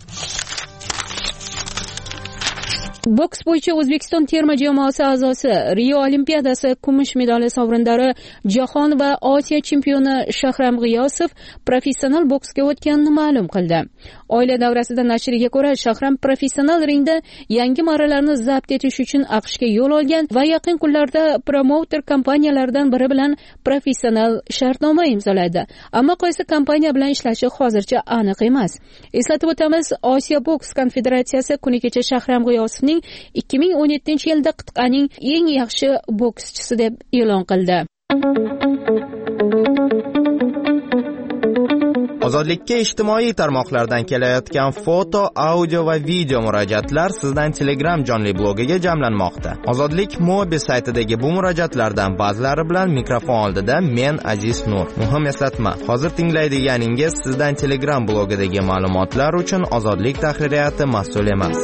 Boks bo'yicha O'zbekiston terma jamoasi a'zosi, Rio Olimpiadasi kumush medali sovrindori, Jahon va Osiyo chempioni Shahram G'iyosov professional boksga o'tganini ma'lum qildi. Oila davrasida nashriga ko'ra, Shahram professional ringda yangi marralarni zabt etish uchun AQShga yo'l olgan va yaqin kunlarda promouter kompaniyalaridan biri bilan professional shartnoma imzoladi. Ammo qaysi kompaniya bilan ishlashi hozircha aniq emas. Eslatib o'tamiz, Osiyo boks konfederatsiyasi kuni kecha Shahram G'iyosovning 2017-yilda qit'aning eng yaxshi bokschisi deb e'lon qildi. Ozodlikka ijtimoiy tarmoqlardan kelayotgan foto, audio va video murojaatlar sizdan Telegram jonli blogiga jamlanmoqda. Ozodlik Mobi saytidagi bu murojaatlardan ba'zilari bilan mikrofon oldida men Aziz Nur. Muhim eslatma, hozir tinglaydiganingiz sizdan Telegram blogidagi ma'lumotlar uchun Ozodlik tahririyati mas'ul emas.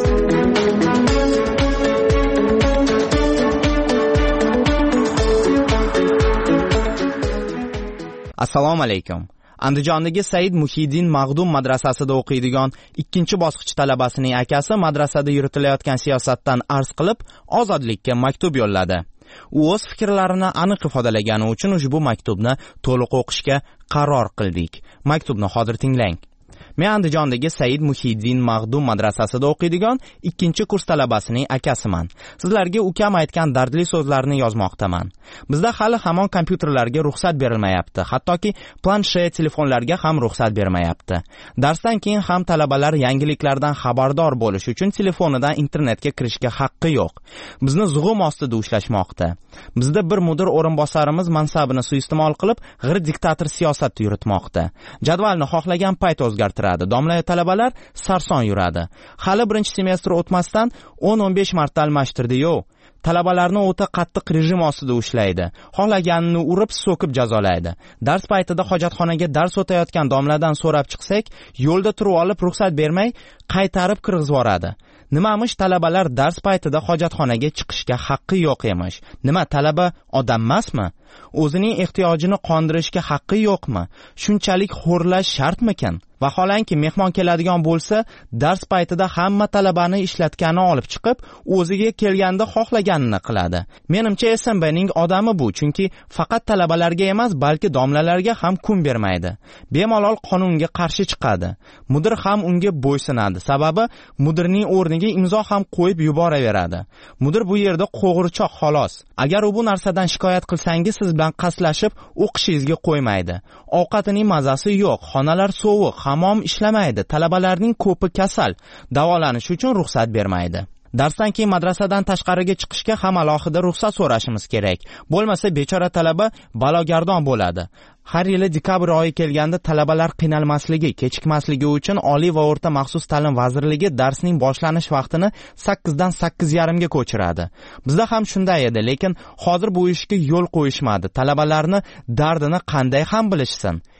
Assalomu alaykum. Andijondagi Said Muhiddin Mag'dum madrasasida o'qiydigan 2-bosqich talabasining akasi madrasada yuritilayotgan siyosatdan arz qilib, Ozodlikka maktub yo'lladi. U o'z fikrlarini aniq ifodalagani uchun ushbu maktubni to'liq o'qishga qaror qildik. Maktubni hozir tinglang. Men Andijondagi Said Muhiddin Mag'dum madrasasida o'qiydigan 2-kurs talabasining akasiman. Sizlarga ukam aytgan dardli so'zlarni yozmoqdaman. Bizda hali hamon kompyuterlarga ruxsat berilmayapti, hattoki planshet telefonlarga ham ruxsat bermayapti. Darsdan keyin ham talabalar yangiliklardan xabardor bo'lish uchun telefonidan internetga kirishga haqqi yo'q. Bizni zug'um ostida ushlashmoqda. Bizda bir mudir o'rinbosarimiz mansabini suiiste'mol qilib, g'ir diktator siyosat yuritmoqda. Jadvalni xohlagan payt o'zgartiradi. Domla talabalar sarson yuradi. Hali birinchi semestr o'tmasdan 10-15 marta almashtirdi-yu. Talabalarni o'ta qattiq rejim ostida ushlaydi. Xohlaganini urib, so'kib jazolaydi. Dars paytida hojatxonaga dars o'tayotgan domladan so'rab chiqsak, yo'lda turib olib ruxsat bermay, qaytarib kirgizib yoradi. Nimamish talabalar dars paytida hojatxonaga chiqishga haqqi yo'q emish. Nima, talaba odam emasmi? O'zining ehtiyojini qondirishga haqqi yo'qmi? Shunchalik xo'rlash shartmikan? Vaholanki mehmon keladigan bo'lsa, dars paytida hamma talabani ishlatgani olib chiqib, o'ziga kelganda xohlaganini qiladi. Menimcha SMBning odami bu, chunki faqat talabalarga emas, balki domlalarga ham kun bermaydi. Bemalol qonunga qarshi chiqadi. Mudir ham unga bo'ysunadi. Sababi mudirning o'rniga imzo ham qo'yib yuboraveradi. Mudir bu yerda qo'g'irchoq xolos. Agar u bu narsadan shikoyat qilsangiz, siz bilan qaslashib, o'qishingizga qo'ymaydi. Ovqatining mazasi yo'q, xonalar sovuq, hammom ishlamaydi, talabalarning ko'pi kasal, davolanish uchun ruxsat bermaydi. Darsdan keyin madrasadan tashqariga chiqishga ham alohida ruxsat so'rashimiz kerak. Bo'lmasa bechora talaba balogardon bo'ladi. Har yili dekabr oyi kelganda talabalar qiynalmasligi, kechikmasligi uchun Oliy va o'rta maxsus ta'lim vazirligi darsning boshlanish vaqtini 8 dan 8:30 ga ko'chiradi. Bizda ham shunday edi, lekin hozir bu ishga yo'l qo'yishmadi. Talabalarni dardini qanday ham bilishsin?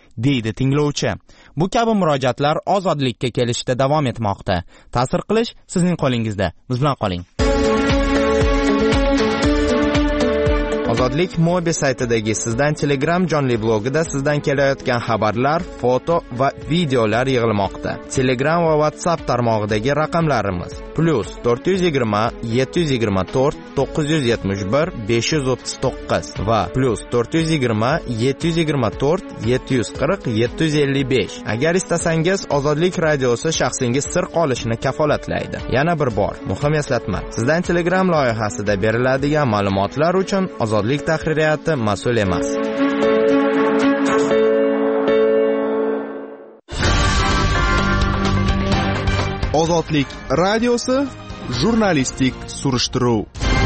deydi tinglovchi. Bu kabi murojaatlar ozodlikka kelishda davom etmoqda. Ta'sir qilish sizning qo'lingizda. Biz bilan qoling. Ozodlik Mobi saytidagi Sizdan Telegram jonli blogida sizdan kelayotgan xabarlar, foto va videolar yig'ilmoqda. Telegram va WhatsApp tarmog'idagi raqamlarimiz +420 724 971 539 va +420 724 740 755. Agar istasangiz, Ozodlik radiosi shaxsingiz sir qolishini kafolatlaydi. Yana bir bor, muhim eslatma. Sizdan Telegram loyihasida beriladigan ma'lumotlar uchun Ozodlik tahririyati mas'ul emas. Ozodlik radiosi jurnalistik surishtiruv.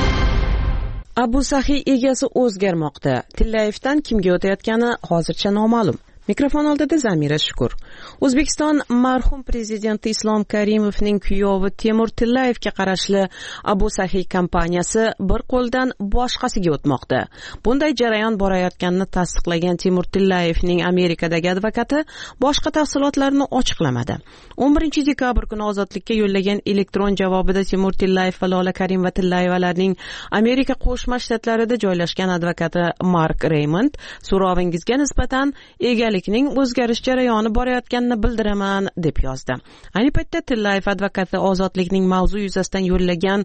Abu Sahiy egasi o'zgarmoqda. Tillayevdan kimga o'tayotgani hozircha noma'lum. Mikrofon oldida Zamira Shukur. O'zbekiston marhum prezidenti Islom Karimovning kuyovi Temur Tillayevga qarashli Abu Sahiy kompaniyasi bir qo'ldan boshqasiga o'tmoqda. Bunday jarayon borayotganini tasdiqlagan Temur Tillayevning Amerikadagi advokati boshqa tafsilotlarni ochiqlamadi. 11 dekabr kuni Ozodlikka yo'llagan elektron javobida Temur Tillayev va Lola Karimova-Tillayevalarning Amerika Qo'shma Shtatlarida joylashgan advokati Mark Raymond so'rovingizga nisbatan ning o'zgarish jarayoni borayotganini bildiraman deb yozdi. Ayni paytda Tillayev advokati Ozodlikning mavzu yuzasidan yo'llagan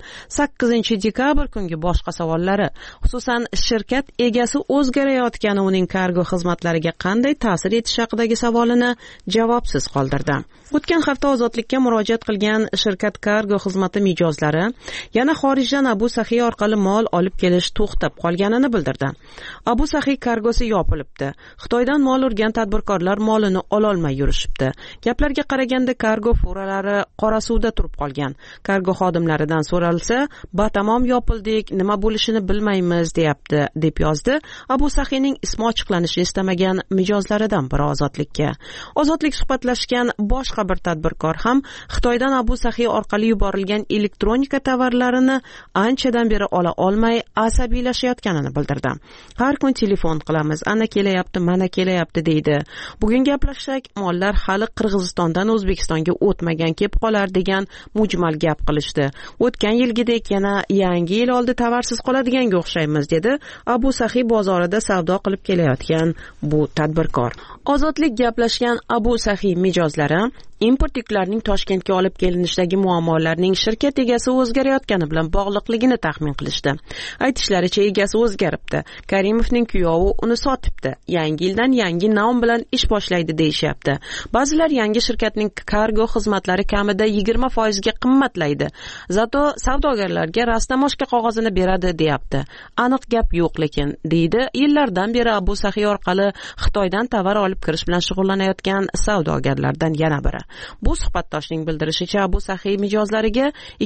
8 dekabr kungi boshqa savollari, xususan shirkat egasi o'zgarayotgani uning kargo xizmatlariga qanday ta'sir etishi haqidagi savolini javobsiz qoldirdi. O'tgan hafta Ozodlikka murojaat qilgan shirkat kargo xizmati mijozlari yana xorijdan Abu Sahiy orqali mol olib kelish to'xtab qolganini bildirdi. Abu Sahiy kargosi yopilibdi. Xitoydan mol urgan tadbirkorlar molini ololmay yurishibdi. Gaplarga qaraganda kargo furalari qora suvda turib qolgan. Kargo xodimlaridan so'ralsa, batamom yopildik, nima bo'lishini bilmaymiz deyapti, deb yozdi Abu Sahiyning ismi ochiqlanishini istamagan mijozlaridan biri Ozodlikka. Ozodlik suhbatlashgan boshqa bir tadbirkor ham Xitoydan Abu Sahiy orqali yuborilgan elektronika tovarlarini anchadan beri ola olmay asabiylashayotganini bildirdi. Har kun telefon qilamiz, ana kelyapti, mana kelyapti deydi. Bugun gaplashsak, mollar hali Qirg'izistondan O'zbekistonga o'tmagan kelib qolar degan mujmal gap qilishdi. O'tgan yilgidek yana yangi yil oldi tovarsiz qoladiganga o'xshaymiz dedi Abu Sahiy bozorida savdo qilib kelayotgan bu tadbirkor. Ozodlik gaplashgan Abu Sahiy mijozlari import yuklarining Toshkentga olib kelinishdagi muammolarning shirkat egasi o'zgarayotgani bilan bog'liqligini taxmin qilishdi. Aytishlaricha egasi o'zgaribdi. Karimovning kuyovi uni sotibdi. Yangi yildan yangi nom bilan ish boshlaydi deyishyapti. Ba'zilar yangi shirkatning kargo xizmatlari kamida 20% ga qimmatlaydi. Zato savdogarlarga rastamoshka qog'ozini beradi deyapti. Aniq gap yo'q lekin, deydi yillardan beri Abu Sahiy orqali Xitoydan tovar olib kirish bilan shug'ullanayotgan savdogarlardan yana biri. Bu suhbatdoshning bildirishicha Abu Sahiy mijozlariga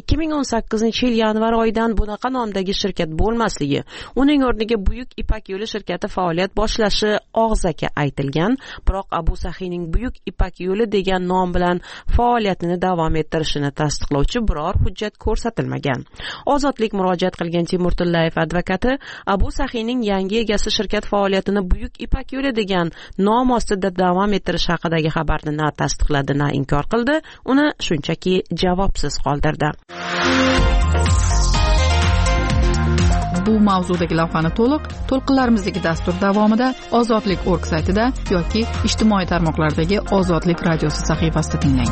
2018-yil yanvar oyidan bunaqa nomdagi shirkat bo'lmasligi, uning o'rniga Buyuk Ipak yo'li shirkati faoliyat boshlashi og'zaki aytilgan, biroq Abu Sahiyning Buyuk Ipak yo'li degan nom bilan faoliyatini davom ettirishini tasdiqlovchi biror hujjat ko'rsatilmagan. Ozodlik murojaat qilgan Temur Tillayev advokati Abu Sahiyning yangi egasi shirkat faoliyatini Buyuk Ipak yo'li degan nom ostida davom ettirish haqidagi xabarni na tasdiqladi, na inkor qildi, uni shunchaki javobsiz qoldirdi. Bu mavzudagi lavhani to'lqinlarimizdagi dastur davomida Ozodlik.org saytida yoki ijtimoiy tarmoqlardagi Ozodlik radiosi sahifasida tinglang.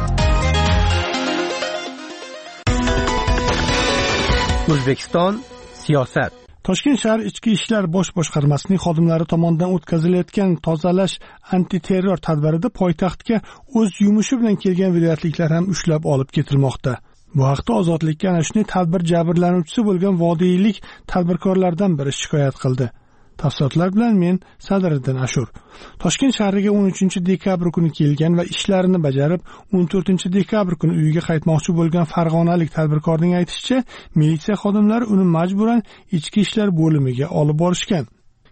O'zbekiston siyosat. Toshkent shahar ichki ishlar bosh boshqarmasining xodimlari tomonidan o'tkazilayotgan tozalash antiterror tadbirida poytaxtga o'z yumushi bilan kelgan viloyatliklar ham ushlab olib ketilmoqda. Bu haqda Ozodlikka ana shunday tadbir jabrlanuvchisi bo'lgan vodiylik tadbirkorlardan biri shikoyat qildi. Tafsilotlar bilan men Sadriddin Ashur. Toshkent shahriga 13 dekabr kuni kelgan va ishlarini bajarib 14 dekabr kuni uyiga qaytmoqchi bo'lgan farg'onalik tadbirkorning aytishicha, militsiya xodimlari uni majburan ichki ishlar bo'limiga olib borishgan.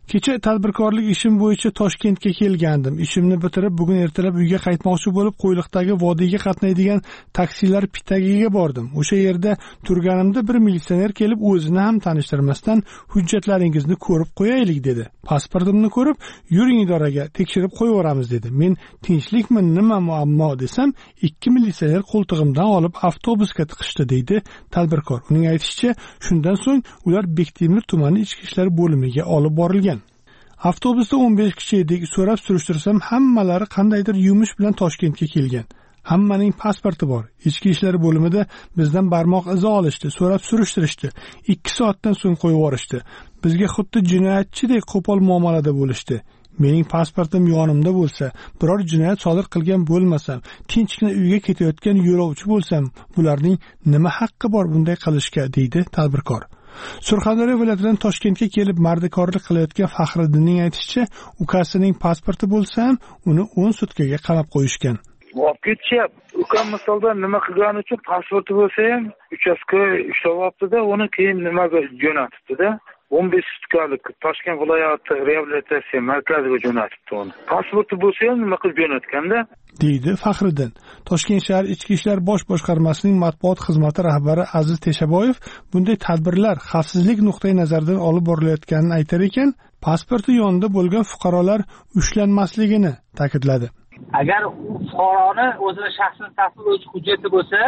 kecha tadbirkorlik ishim bo'yicha Toshkentga kelgandim. Ishimni bitirib bugun ertalab uyga qaytmoqchi bo'lib Qo'yliqdagi vodiyga qatnaydigan taksilar pitagiga bordim. O'sha yerda turganimda bir militsioner kelib o'zini ham tanishtirmasdan hujjatlaringizni ko'rib qo'yaylik dedi. Pasportimni ko'rib, yuring idoraga tekshirib qo'yaveramiz dedi. Men tinchlikmi, nima muammo desam, 2 militsioner qo'ltig'imdan olib avtobusga tiqishdi deydi tadbirkor. Uning aytishicha, shundan so'ng ular Bektemir tumani ichki ishlar bo'limiga olib borilgan. Avtobusda 15 kishi edik. So'rab surishtirsam, hammalari qandaydir yumush bilan Toshkentga kelgan. Hammaning pasporti bor. Ichki ishlar bo'limida bizdan barmoq izi olishdi, so'rab surishtirishdi. 2 soatdan so'ng qo'yib yuborishdi. Bizga xuddi jinoyatchidek qo'pol muomalada bo'lishdi. Mening pasportim yonimda bo'lsa, biror jinoyat sodir qilgan bo'lmasam, tinchgina uyga ketayotgan yo'lovchi bo'lsam, bularning nima haqqi bor bunday qilishga, deydi tadbirkor. Surxondaryo viloyatidan Toshkentga kelib mardikorlik qilayotgan Faxriddinning aytishicha, ukasining pasporti bo'lsa ham uni 10 sutkaga qamab qo'yishgan. Olib ketishyapti. Ukam misolda nima qilgani uchun pasporti bo'lsa ham uchastka ushlab olibdi-da, uni keyin nimaga jo'natibdi-da. 15 sutkalik Toshkent viloyati reabilitatsiya markaziga jo'natibdi uni. Pasporti bo'lsa ham nima qilib jo'natganda, deydi Faxriddin. Toshkent shahar ichki ishlar bosh boshqarmasining matbuot xizmati rahbari Aziz Teshaboyev bunday tadbirlar xavfsizlik nuqtai nazaridan olib borilayotganini aytar ekan, pasporti yonida bo'lgan fuqarolar ushlanmasligini ta'kidladi. Agar fuqaroni o'zini shaxsini tasdiqlovchi hujjati bo'lsa,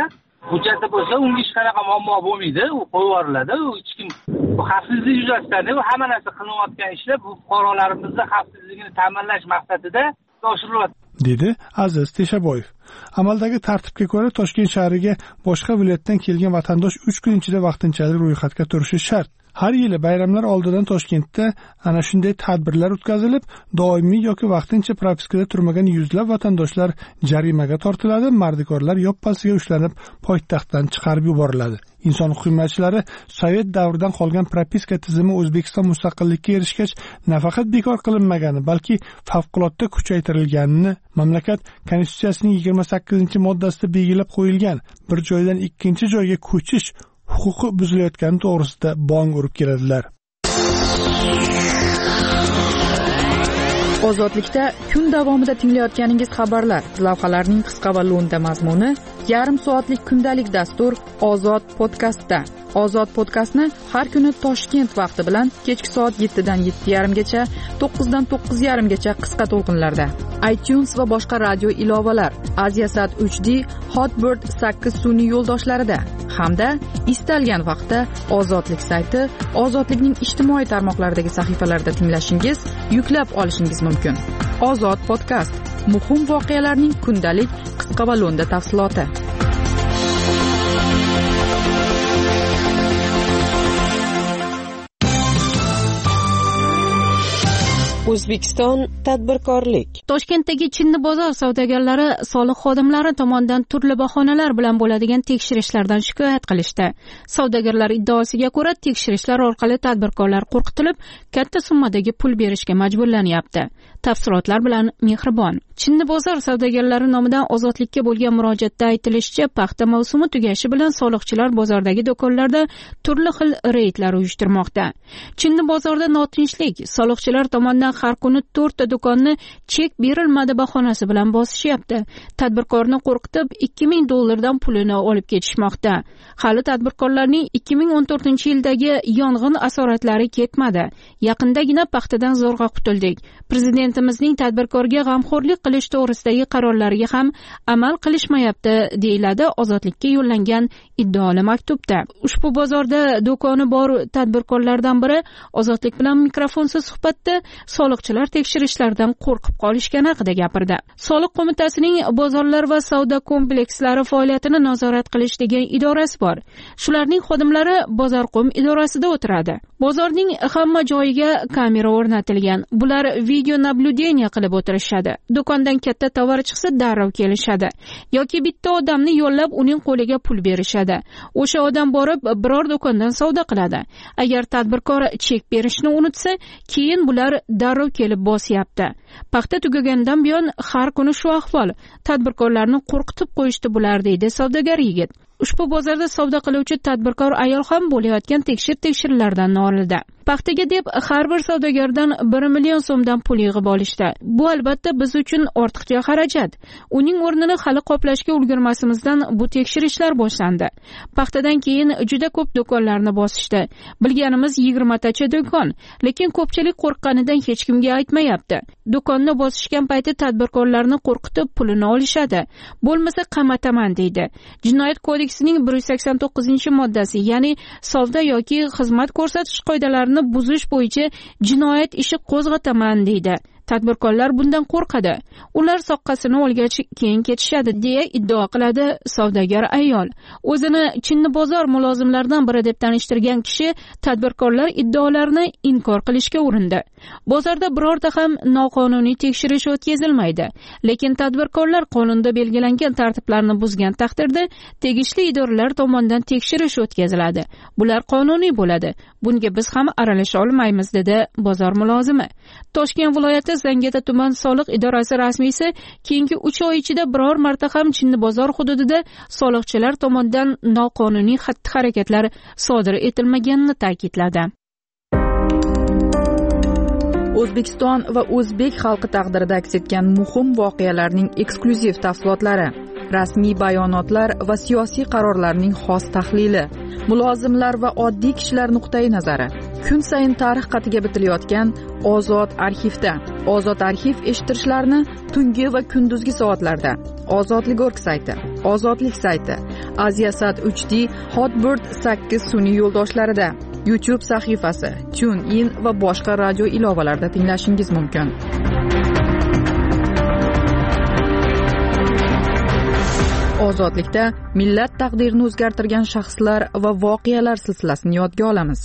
unga hech qanaqa muammo bo'lmaydi, u qo'yib yuboriladi. U hech kim bu xavfsizlik yuzasidan u hamma narsa qilinayotgan ishlar bu fuqarolarimizni xavfsizligini ta'minlash maqsadida oshiriladi, dedi Aziz Teshaboyev. Amaldagi tartibga ko'ra Toshkent shahriga boshqa viloyatdan kelgan vatandosh 3 kun ichida vaqtinchalik ro'yxatga turishi shart. Har yili bayramlar oldidan Toshkentda ana shunday tadbirlar o'tkazilib, doimiy yoki vaqtincha propiskada turmagan yuzlab vatandoshlar jarimaga tortiladi, mardikorlar yoppasiga ushlanib, poytaxtdan chiqarib yuboriladi. Inson huquq himoyachilari Sovet davridan qolgan propiska tizimi O'zbekiston mustaqillikka erishgach nafaqat bekor qilinmagani, balki favqulodda kuchaytirilganini, mamlakat konstitutsiyasining 28-moddasida belgilab qo'yilgan bir joydan ikkinchi joyga ko'chish huquqi buzilayotgani to'g'risida bong urib keladilar. Ozodlikda kun davomida tinglayotganingiz xabarlar, lavhalarning qisqa va lo'nda mazmuni, yarim soatlik kundalik dastur Ozod podkastda. Ozod podkastni har kuni Toshkent vaqti bilan kechki soat 7 dan 7:30 gacha, 9 dan 9:30 gacha qisqa to'lqinlarda. iTunes va boshqa radio ilovalar, Aziasat 3D, Hotbird 8 sun'iy yo'ldoshlarida hamda istalgan vaqtda Ozodlik sayti, Ozodlikning ijtimoiy tarmoqlaridagi sahifalarida tinglashingiz, yuklab olishingiz mumkin. Ozod podkast, muhim voqealarning kundalik qisqa va lo'nda tafsiloti. O'zbekiston tadbirkorlik. Toshkentdagi Chinni bozor savdogarlari soliq xodimlari tomonidan turli bahonalar bilan bo'ladigan tekshirishlardan shikoyat qilishdi. Savdogarlar iddaosiga ko'ra, tekshirishlar orqali tadbirkorlar qo'rqitilib, katta summadagi pul berishga majburlanyapti. Tafsilotlar bilan Mehribon. Chinni bozor savdogarlari nomidan Ozodlikka bo'lgan murojaatda aytilishicha, paxta mavsumi tugashi bilan soliqchilar bozordagi do'konlarda turli xil reydlar uyushtirmoqda. Chinni bozorda notinchlik, soliqchilar tomonidan har kuni 4 ta do'konni chek berilmadi bahonasi bilan bosishyapti. Tadbirkorni qo'rqitib $2000 pulini olib ketishmoqda. Hali tadbirkorlarning 2014-yildagi yong'in asoratlari ketmadi. Yaqindagina paxtadan zo'rg'a qutuldik. Prezidentimizning tadbirkorga g'amxo'rlik qilish to'g'risidagi qarorlariga ham amal qilishmayapti, deyiladi Ozodlikka yo'llangan iddaoli maktubda. Ushbu bozorda do'koni bor tadbirkorlardan biri Ozodlik bilan mikrofonsiz suhbatda soliqchilar tekshirishlardan qo'rqib qolishgani haqida gapirdi. Soliq qo'mitasining bozorlar va savdo komplekslari faoliyatini nazorat qilish degan idorasi bor. Shularning xodimlari bozorqo'm idorasida o'tiradi. Bozorning hamma joyiga kamera o'rnatilgan. Bular video nabludeniya qilib o'tirishadi. Do'kondan katta tovar chiqsa darrov kelishadi. Yoki bitta odamni yollab uning qo'liga pul berishadi. O'sha odam borib biror do'kondan savdo qiladi. Agar tadbirkor chek berishni unutsa, keyin bular darrov kelib bosyapti. Paxta tugagandan buyon har kuni shu ahvol. Tadbirkorlarni qo'rqitib qo'yishdi bular, deydi savdogar yigit. Ushbu bozorda savdo qiluvchi tadbirkor ayol ham bo'layotgan tekshirlardan norildi. paxtaga deb har bir savdogardan 1 million so'mdan pul yig'ib olishdi. Bu albatta biz uchun ortiqcha xarajat. Uning o'rnini hali qoplashga ulgurmasimizdan bu tekshirishlar boshlandi. Paxtadan keyin juda ko'p do'konlarni bosishdi. Bilganimiz 20 tacha do'kon, lekin ko'pchilik qo'rqqanidan hech kimga aytmayapti. Do'konni bosishgan payti tadbirkorlarni qo'rqitib pulini olishadi. Bo'lmasa qamataman deydi. Jinoyat kodeksining 189-moddasi, ya'ni savdo yoki xizmat ko'rsatish qoidalarini buzish bo'yicha jinoyat ishi qo'zg'ataman deydi. Tadbirkorlar bundan qo'rqadi. Ular soqqasini olgach keyin ketishadi deya iddao qiladi savdogar ayol. O'zini Chinni bozor mulozimlaridan biri deb tanishtirgan kishi tadbirkorlar iddaolarini inkor qilishga urindi. Bozorda birorta ham noqonuniy tekshirish o'tkazilmaydi, lekin tadbirkorlar qonunda belgilangan tartiblarni buzgan taqdirda tegishli idoralar tomonidan tekshirish o'tkaziladi. Bular qonuniy bo'ladi. Bunga biz ham aralasha olmaymiz, dedi bozor mulozimi. Toshkent viloyati Zangata tuman soliq idorasi rasmiysi keyingi 3 oy ichida biror marta ham Chinni bozor hududida soliqchilar tomonidan noqonuniy xatti-harakatlar sodir etilmaganini ta'kidladi. O'zbekiston va o'zbek xalqi taqdirida aks etgan muhim voqealarning eksklyuziv tafsilotlari, rasmiy bayonotlar va siyosiy qarorlarning xos tahlili, mulozimlar va oddiy kishilar nuqtai nazari. Kun sayin tarix qatiga bitilayotgan Ozod arxivda. Ozod arxiv eshittirishlarni tungi va kunduzgi soatlarda Ozodlik.org sayti, Ozodlik sayti, Aziasat 3D, Hotbird 8 sun'iy yo'ldoshlarida, YouTube sahifasi, TuneIn va boshqa radio ilovalarida tinglashingiz mumkin. Ozodlikda millat taqdirini o'zgartirgan shaxslar va voqealar silsilasini yodga olamiz.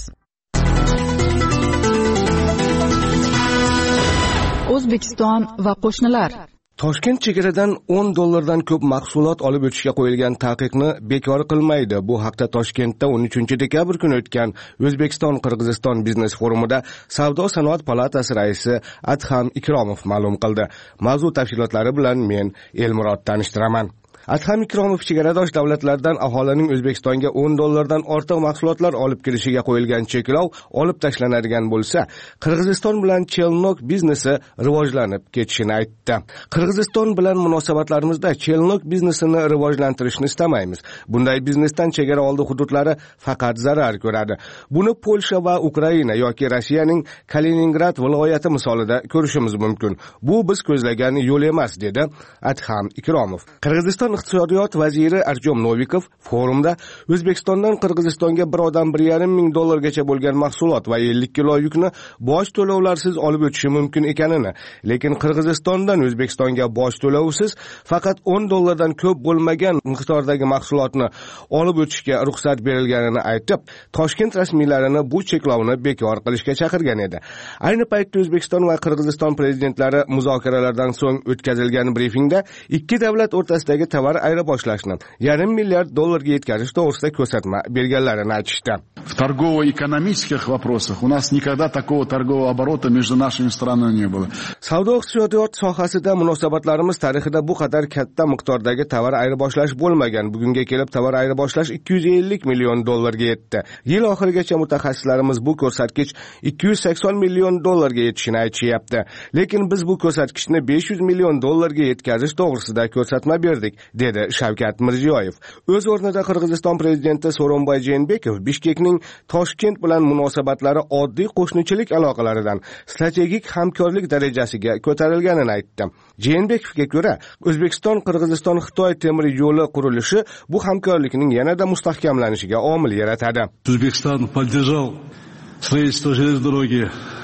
O'zbekiston va qo'shnilar. Toshkent chegaradan $10 ko'p mahsulot olib o'tishga qo'yilgan taqiqni bekor qilmaydi. Bu haqda Toshkentda 13-dekabr kuni o'tgan O'zbekiston-Qirg'iziston biznes forumida Savdo sanoat palatasi raisi Adham Ikromov ma'lum qildi. Mavzu tafsilotlari bilan men Elmurod tanishtiraman. Adham Ikromov chegaradosh davlatlardan aholining O'zbekistonga $10 ortiq mahsulotlar olib kirishiga qo'yilgan cheklov olib tashlanadigan bo'lsa, Qirg'iziston bilan Chelnok biznesi rivojlanib ketishini aytdi. Qirg'iziston bilan munosabatlarimizda Chelnok biznesini rivojlantirishni istamaymiz. Bunday biznesdan chegara oldi hududlari faqat zarar ko'radi. Buni Polsha va Ukraina yoki Rossiyaning Kaliningrad viloyati misolida ko'rishimiz mumkin. Bu biz ko'zlagan yo'l emas, dedi Adham Ikromov. Qirg'iziston iqtisodiyot vaziri Artyom Novikov forumda O'zbekistondan Qirg'izistonga bir odam $1,5 gacha bo'lgan mahsulot va 50 kilo yukni boj to'lovlarsiz olib o'tishi mumkin ekanini, lekin Qirg'izistondan O'zbekistonga boj to'lovsiz faqat $10 ko'p bo'lmagan miqdordagi mahsulotni olib o'tishga ruxsat berilganini aytib, Toshkent rasmiylarini bu cheklovni bekor qilishga chaqirgan edi. Ayni paytda O'zbekiston va Qirg'iziston prezidentlari muzokaralardan so'ng o'tkazilgan brifingda ikki davlat o'rtasidagi tovar ayirboshlashni $1,5 milliard yetkazish to'g'risida ko'rsatma berganlarini aytishdi. В торгово-экономических вопросах у нас никогда такого торгового оборота между нашими странами не было. Savdo iqtisodiyot sohasida munosabatlarimiz tarixida bu qadar katta miqdordagi tovar ayirboshlash bo'lmagan. Bugunga kelib tovar ayirboshlash $250 million yetdi. Yil oxirigacha mutaxassislarimiz bu ko'rsatkich $280 million yetishini aytishyapti. Lekin biz bu ko'rsatkichni $500 million yetkazish to'g'risida ko'rsatma berdik, dedi Shavkat Mirziyoyev. O'z o'rnida Qirg'iziston prezidenti So'ronbay Jeenbekov Bishkekning Toshkent bilan munosabatlari oddiy qo'shnichilik aloqalaridan strategik hamkorlik darajasiga ko'tarilganini aytdi. Jeenbekovga ko'ra, O'zbekiston-Qirg'iziston-Xitoy temir yo'li qurilishi bu hamkorlikning yanada mustahkamlanishiga omil yaratadi. O'zbekiston поддержал строительство железной дороги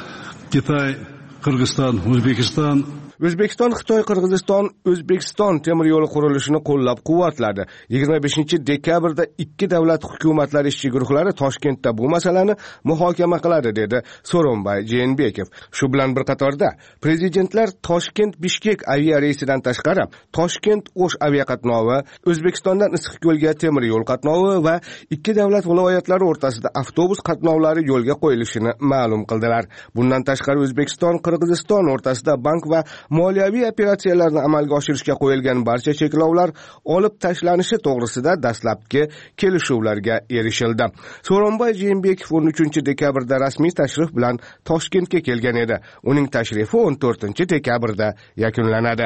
Китай, Qirg'iziston, O'zbekiston. O'zbekiston, Xitoy, Qirg'iziston, O'zbekiston temir yo'li qurilishini qo'llab-quvvatladi. 25-dekabrda ikki davlat hukumatlari ishchi guruhlari Toshkentda bu masalani muhokama qiladi, dedi So'ronbay Jeenbekov. Shu bilan bir qatorda prezidentlar Toshkent-Bishkek aviareysidan tashqari Toshkent-O'sh aviaqatnovi, O'zbekistondan Issiqko'lga temir yo'l qatnovi va ikki davlat viloyatlari o'rtasida avtobus qatnovlari yo'lga qo'yilishini ma'lum qildilar. Bundan tashqari O'zbekiston-Qirg'iziston o'rtasida bank va moliyaviy operatsiyalarni amalga oshirishga qo'yilgan barcha cheklovlar olib tashlanishi to'g'risida dastlabki kelishuvlarga erishildi. Sooronbay Jeenbekov 13 dekabrda rasmiy tashrif bilan Toshkentga kelgan edi. Uning tashrifi 14 dekabrda yakunlanadi.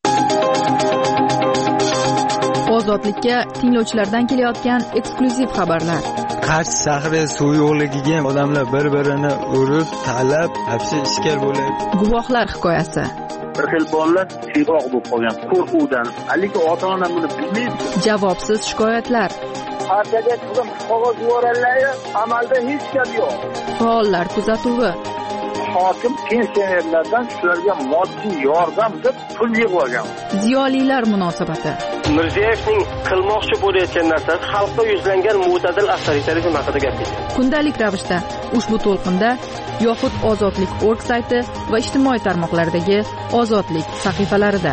Ozodlikka tinglovchilardan kelayotgan eksklyuziv xabarlar. Qarshi shahri suv yo'qligiga odamlar bir-birini urib, talab, hapsi ishkal bo'ladi. Guvohlar hikoyasi. Bir xil bolalar siyg'oq bo'lib qolgan qo'rquvdan. Haligi ota-ona buni bilmaydi. Javobsiz shikoyatlar. Partiyaga qizim qog'oz yuboradilar, amalda hech gap yo'q. Faollar kuzatuvi. Hokim pensionerlardan shularga moddiy yordam deb pul yig'ib olgan. Ziyolilar munosabati. Mirziyoyevning qilmoqchi bo'layotgan narsasi xalqqa yuzlangan mo'tadil avtoritarizm haqida gapirdi. Kundalik ravishda ushbu to'lqinda yoxud Ozodlik.org sayti va ijtimoiy tarmoqlardagi Ozodlik sahifalarida.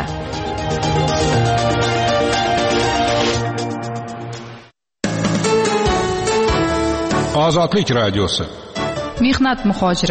Ozodlik radiosi. Mehnat muhojiri.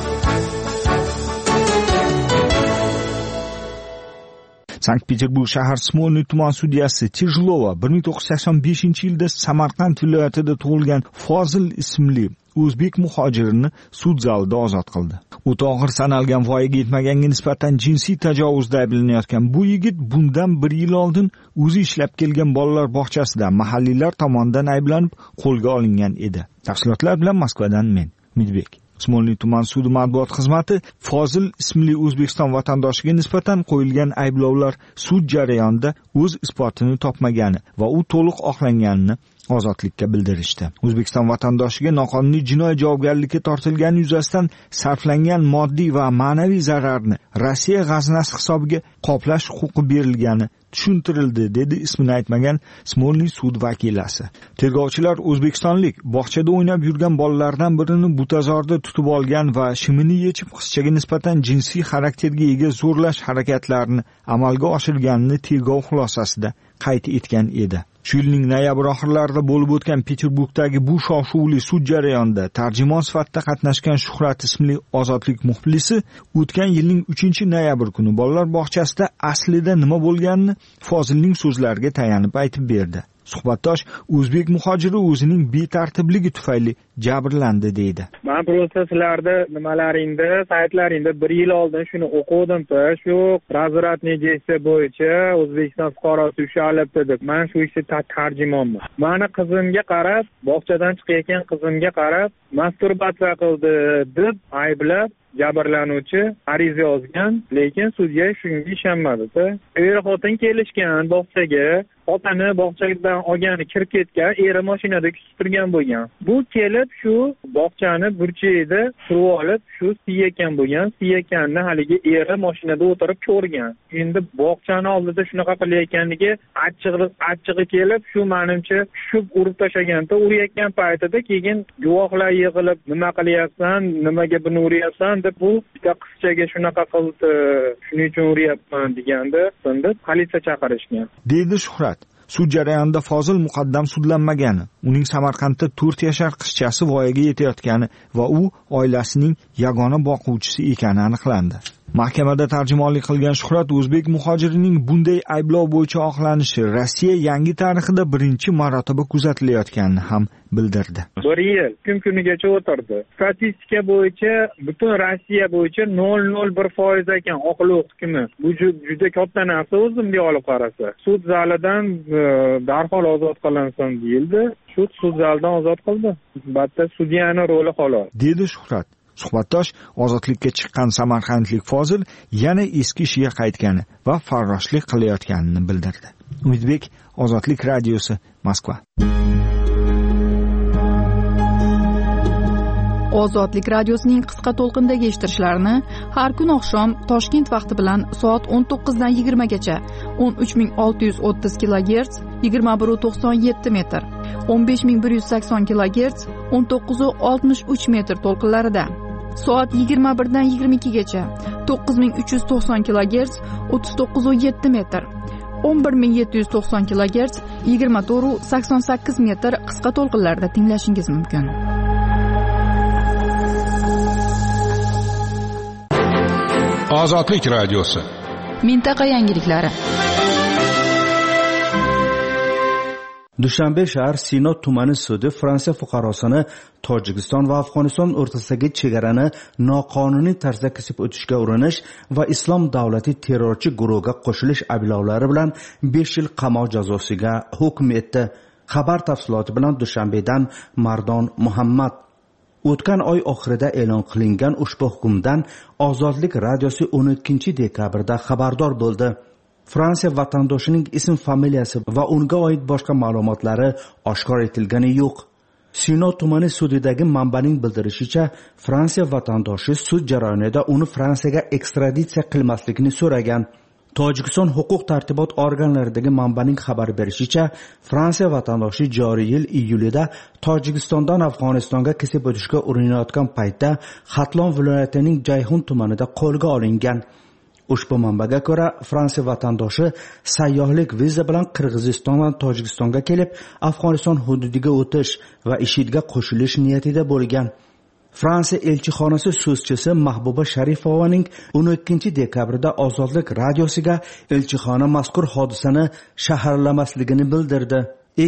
Sankt-Peterburg shahar Smolny tuman sudyasi Tijlova 1985-yilda Samarqand viloyatida tug'ilgan Fozil ismli o'zbek muhojirini sud zalida ozod qildi. O'ta og'ir sanalgan voyaga yetmaganga nisbatan jinsiy tajovuzda ayblanayotgan bu yigit bundan 1 yil oldin o'zi ishlab kelgan bolalar bog'chasida mahalliylar tomonidan ayblanib qo'lga olingan edi. Tafsilotlar bilan Moskvadan men, Midbek. Smolny tuman sudi matbuot xizmati Fozil ismli O'zbekiston vatandoshiga nisbatan qo'yilgan ayblovlar sud jarayonida o'z isbotini topmagani va u to'liq oqlanganini ozodlikka bildirishdi. O'zbekiston vatandoshiga noqonuniy jinoiy javobgarlikka tortilgani yuzasidan sarflangan moddiy va ma'naviy zararni Rossiya g'aznasi hisobiga qoplash huquqi berilgani tushuntirildi, dedi ismini aytmagan Smolny sud vakilasi. Tergovchilar o'zbekistonlik bog'chada o'ynab yurgan bolalardan birini butazorda tutib olgan va shimini yechib qizchaga nisbatan jinsiy xarakterga ega zo'rlash harakatlarini amalga oshirganini tergov xulosasida qayd etgan edi. Shu yilning noyabr oxirlarida bo'lib o'tgan Peterburgdagi bu shov-shuvli sud jarayonida tarjimon sifatida qatnashgan Shuhrat ismli Ozodlik muxlisi o'tgan yilning 3-noyabr kuni bolalar bog'chasida aslida nima bo'lganini Fozilning so'zlariga tayanib aytib berdi. Suhbatdosh o'zbek muhojiri o'zining betartibligi tufayli jabrlandi deydi. Men proseslarda nimalaringda, saytlaringda 1 yil oldin shuni o'qidim-da, shu razratniy versiya bo'yicha O'zbekiston fuqarosi ushalibdi deb. Men shu ishda tarjimonman. Meni qizimga qarab, bog'chadan chiqayotgan qizimga qarab, masturbatsiya qildi deb ayblab jabrlanuvchi ariza yozgan, lekin sudya shunga ishonmadi-da. Er-xotin kelishgan bog'chaga, otani bog'chadan olgani kirib ketgan, eri mashinada kutib turgan bo'lgan. Bu kelib shu bog'chani burchagida turib olib, shu siyakkan bo'lgan, siyakkanni haligi eri mashinada o'tirib ko'rgan. Endi bog'chani oldida shunaqa qilayotganligi achchig'i kelib, shu menimcha tushib urib tashlaganda, urayotgan paytida keyin guvohlar yig'ilib, nima qilyapsan, nimaga buni uryapsan deb bu bitta qizchaga shunaqa qildi, shuning uchun uryapman deganda, endi politsiya chaqirishgan. Deydi Shuhrat. Sud jarayonida Fozil muqaddam sudlanmagani, uning Samarqandda 4 yashar qizchasi voyaga yetayotgani va u oilasining yagona boquvchisi ekani aniqlandi. Mahkamada tarjimonlik qilgan Shuhrat o'zbek muhojirining bunday ayblov bo'yicha oqlanishi Rossiya yangi tarixida 1-marotaba kuzatilayotganini ham bildirdi. 1 yil kunigacha o'tirdi. Statistika bo'yicha butun Rossiya bo'yicha 0.01% ekan oqlov hukmi. Bu juda katta narsa o'zimga olib qarasa. Sud zalidan darhol ozod qilinsin deyildi. Sud zalidan ozod qildi. Albatta sudyaning roli xolos. Dedi Shuhrat. Suhbatdosh ozodlikka chiqqan samarqandlik Fozil yana eski ishiga qaytgani va farroshlik qilayotganini bildirdi. Umidbek, Ozodlik radiosi, Moskva. Ozodlik radiosining qisqa to'lqindagi eshittirishlarini har kun oqshom Toshkent vaqti bilan soat 19 dan 20 gacha 13630 kHz 2197 metr, 15180 kHz 1963 metr to'lqinlarida, soat 21 dan 22 gacha 9390 kHz 39.7 metr, 11790 kHz 24.88 metr qisqa to'lqinlarda tinglashingiz mumkin. Ozodlik radiosi. Mintaqa yangiliklari. Dushanbe shahar Sino tumani sudi Fransiya fuqarosini Tojikiston va Afg'oniston o'rtasidagi chegarani noqonuniy tarzda kesib o'tishga urinish va Islom davlati terrorchi guruhiga qo'shilish ayblovlari bilan 5 yil qamoq jazosiga hukm etdi. Xabar tafsiloti bilan Dushanbedan Mardon Muhammad. O'tgan oy oxirida e'lon qilingan ushbu hukmdan Ozodlik radiosi 12-dekabrda xabardor bo'ldi. Fransiya vatandoshining ism familiyasi va unga oid boshqa ma'lumotlari oshkor etilgani yo'q. Sino tumani sudidagi manbaning bildirishicha, Fransiya vatandoshi sud jarayonida uni Fransiyaga ekstraditsiya qilmaslikni so'ragan. Tojikiston huquq tartibot organlaridagi manbaning xabar berishicha, Fransiya vatandoshi joriy yil iyulida Tojikistondan Afg'onistonga kesib o'tishga urinayotgan paytda Xatlon viloyatining Jayhun tumanida qo'lga olingan. Ushbu manbaga ko'ra, Fransiya vatandoshi sayyohlik viza bilan Qirg'izistondan Tojikistonga kelib, Afg'oniston hududiga o'tish va IShIDga qo'shilish niyatida bo'lgan. Fransiya elchixonasi so'zchisi Mahbuba Sharifovaning 12-dekabrda Ozodlik radiosiga elchixona mazkur hodisani shaharlamasligini bildirdi.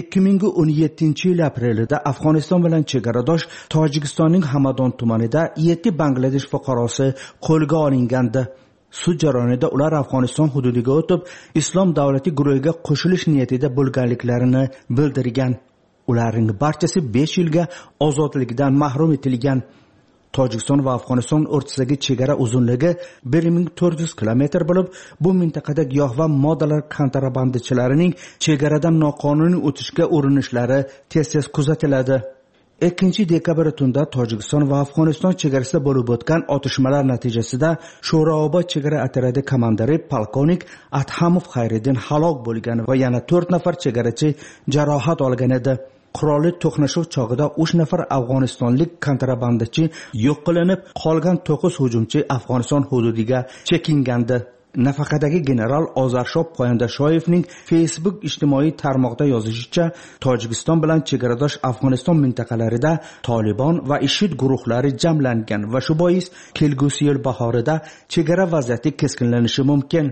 2017-yil aprelida Afg'oniston bilan chegaradosh Tojikistonning Hamadon tumanida 7 Bangladesh fuqarosi qo'lga olingandi. Sud jarayonida ular Afg'oniston hududiga o'tib, Islom davlati guruhiga qo'shilish niyatida bo'lganliklarini bildirgan. Ularning barchasi 5 yilga ozodlikdan mahrum etilgan. Tojikiston va Afg'oniston o'rtasidagi chegara uzunligi 1400 kilometr bo'lib, bu mintaqada giyoh va moddalar kontrabandachilarining chegaradan noqonuniy o'tishga urinishlari tez-tez kuzatiladi. 2-dekabr tunda Tojikiston va Afg'oniston chegarasida bo'lib o'tgan otishmalar natijasida Sho'roobod chegara otryadi komandiri polkovnik Athamov Xayriddin halok bo'lgan va yana 4 nafar chegarachi jarohat olgan edi. Qurolli to'qnashuv chog'ida 3 nafar afg'onistonlik kontrabandachi yo'q qilinib, qolgan 9 hujumchi Afg'oniston hududiga chekingandi. Nafaqadagi general Ozarshob Qoyandashoyevning Facebook ijtimoiy tarmoqda yozishicha, Tojikiston bilan chegaradosh Afg'oniston mintaqalarida Taliban va IShID guruhlari jamlangan va shu bois kelgusi yil bahorida chegara vaziyati keskinlanishi mumkin.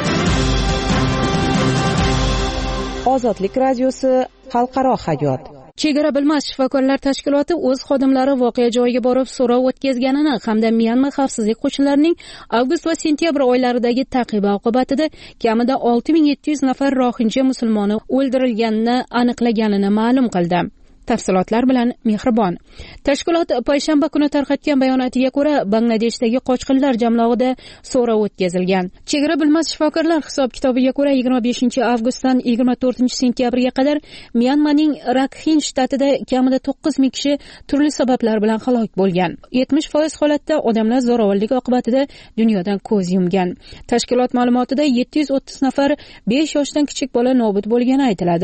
Ozodlik radiosi xalqaro hayot. Chegara bilmas shifokorlar tashkiloti o'z xodimlari voqea joyiga borib so'rov o'tkazganini hamda Myanma xavfsizlik qo'shinlarining avgust va sentyabr oylaridagi taqibi oqibatida kamida 6700 nafar rohinja musulmoni o'ldirilganini aniqlaganini ma'lum qildi. Tafsilotlar bilan Mehribon. Tashkilot payshanba kuni tarqatgan bayonotiga ko'ra, Bangladeshdagi qochqinlar jamlog'ida so'rov o'tkazilgan. Chegara bilmas shifokorlar hisob-kitobiga ko'ra 25-avgustdan 24-sentyabrga qadar Myanmaning Rakhine shtatida kamida 9000 kishi turli sabablar bilan halok bo'lgan. 70% holatda odamlar zo'ravonlik oqibatida dunyodan ko'z yumgan. Tashkilot ma'lumotida 730 nafar 5 yoshdan kichik bola nobud bo'lgani aytiladi.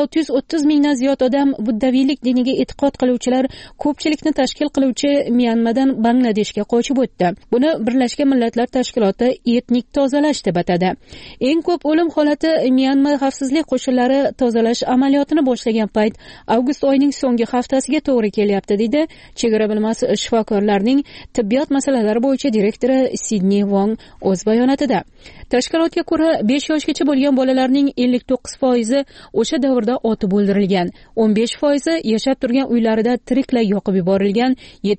630 mingdan ziyod odam buddaviylik diniga e'tiqod qiluvchilar ko'pchilikni tashkil qiluvchi Myanmadan Bangladeshga qochib o'tdi. Buni Birlashgan Millatlar Tashkiloti etnik tozalash deb atadi. Eng ko'p o'lim holati Myanma xavfsizlik qo'shinlari tozalash amaliyotini boshlagan payt avgust oyining so'nggi haftasiga to'g'ri kelyapti, dedi chegara bilmas shifokorlarning tibbiyot masalalari bo'yicha direktori Sidney Wong o'z bayonotida. Tashkilotga ko'ra 5 yoshgacha bo'lgan bolalarning 59% o'sha davrda otib o'ldirilgan, 15% yashab turgan uylarida tiriklay yoqib yuborilgan,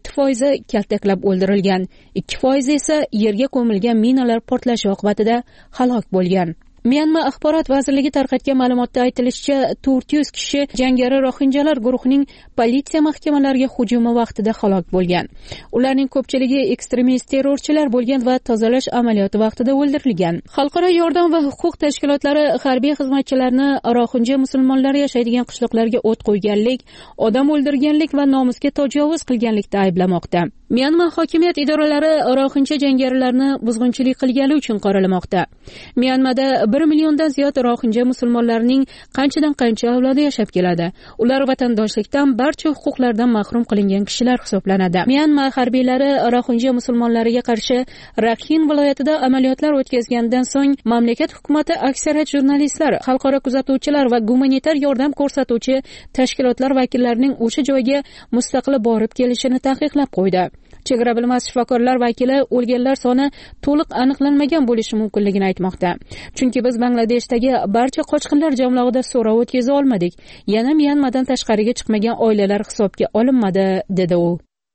7% kaltaklab o'ldirilgan, 2% esa yerga ko'milgan minalar portlashi oqibatida halok bo'lgan. Myanma axborot vazirligi tarqatgan ma'lumotda aytilishicha, 400 kishi jangari rohinjalar guruhining politsiya mahkamalariga hujumi vaqtida halok bo'lgan. Ularning ko'pchiligi ekstremist terrorchilar bo'lgan va tozalash amaliyoti vaqtida o'ldirilgan. Xalqaro yordam va huquq tashkilotlari harbiy xizmatchilarni rohinja musulmonlar yashaydigan qishloqlarga o't qo'yganlik, odam o'ldirganlik va nomusga tajovuz qilganlikda ayblamoqda. Myanma hokimiyat idoralari rohinja jangarilarni buzg'unchilik qilgani uchun qoralamoqda. Myanmada 1 milliondan ziyod rohinja musulmonlarning qanchadan qancha avlodi yashab keladi. Ular vatandoshlikdan, barcha huquqlardan mahrum qilingan kishilar hisoblanadi. Myanma harbiylari rohinja musulmonlariga qarshi Rakhine viloyatida amaliyotlar o'tkazgandan so'ng mamlakat hukumatı aksariyat jurnalistlar, xalqaro kuzatuvchilar va gumanitar yordam ko'rsatuvchi tashkilotlar vakillarining o'sha joyga mustaqil borib kelishini taqiqlab qo'ydi. chegara bilmas shifokorlar vakili o'lganlar soni to'liq aniqlanmagan bo'lishi mumkinligini aytmoqda. Chunki biz Bangladeshdagi barcha qochqinlar jamlog'ida so'rov o'tkaza olmadik. Yana Myanmadan tashqariga chiqmagan oilalar hisobga olinmadi, dedi u.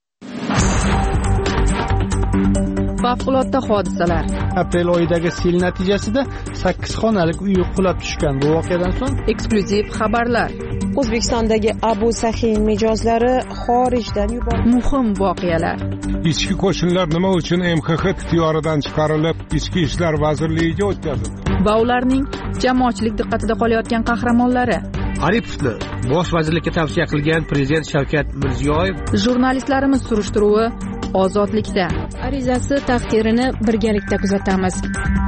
Favqulodda hodisalar. Aprel oyidagi sel natijasida 8 xonalik uy qulab tushgan. Bu voqeadan so'ng eksklyuziv xabarlar. O'zbekistondagi Abu Saxiy mijozlari xorijdan yuborildi. Muhim voqealar. Ichki qo'shinlar nima uchun MXX ixtiyoridan chiqarilib, Ichki ishlar vazirligiga o'tkazildi? Va ularning jamoatchilik diqqatida qolayotgan qahramonlari. Aripovni bosh vazirlikka tavsiya qilgan prezident Shavkat Mirziyoyev. Jurnalistlarimiz surishtiruvi ozodlikda. Arizasi taqdirini birgalikda kuzatamiz.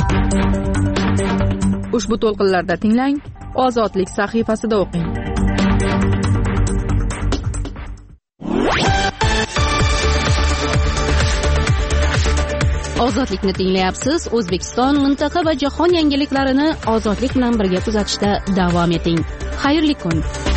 Ushbu to'lqinlarda tinglang, Ozodlik sahifasida o'qing. Ozodlikni tinglayapsiz. O'zbekiston, mintaqa va jahon yangiliklarini ozodlik bilan birga kuzatishda davom eting. Xayrli kun.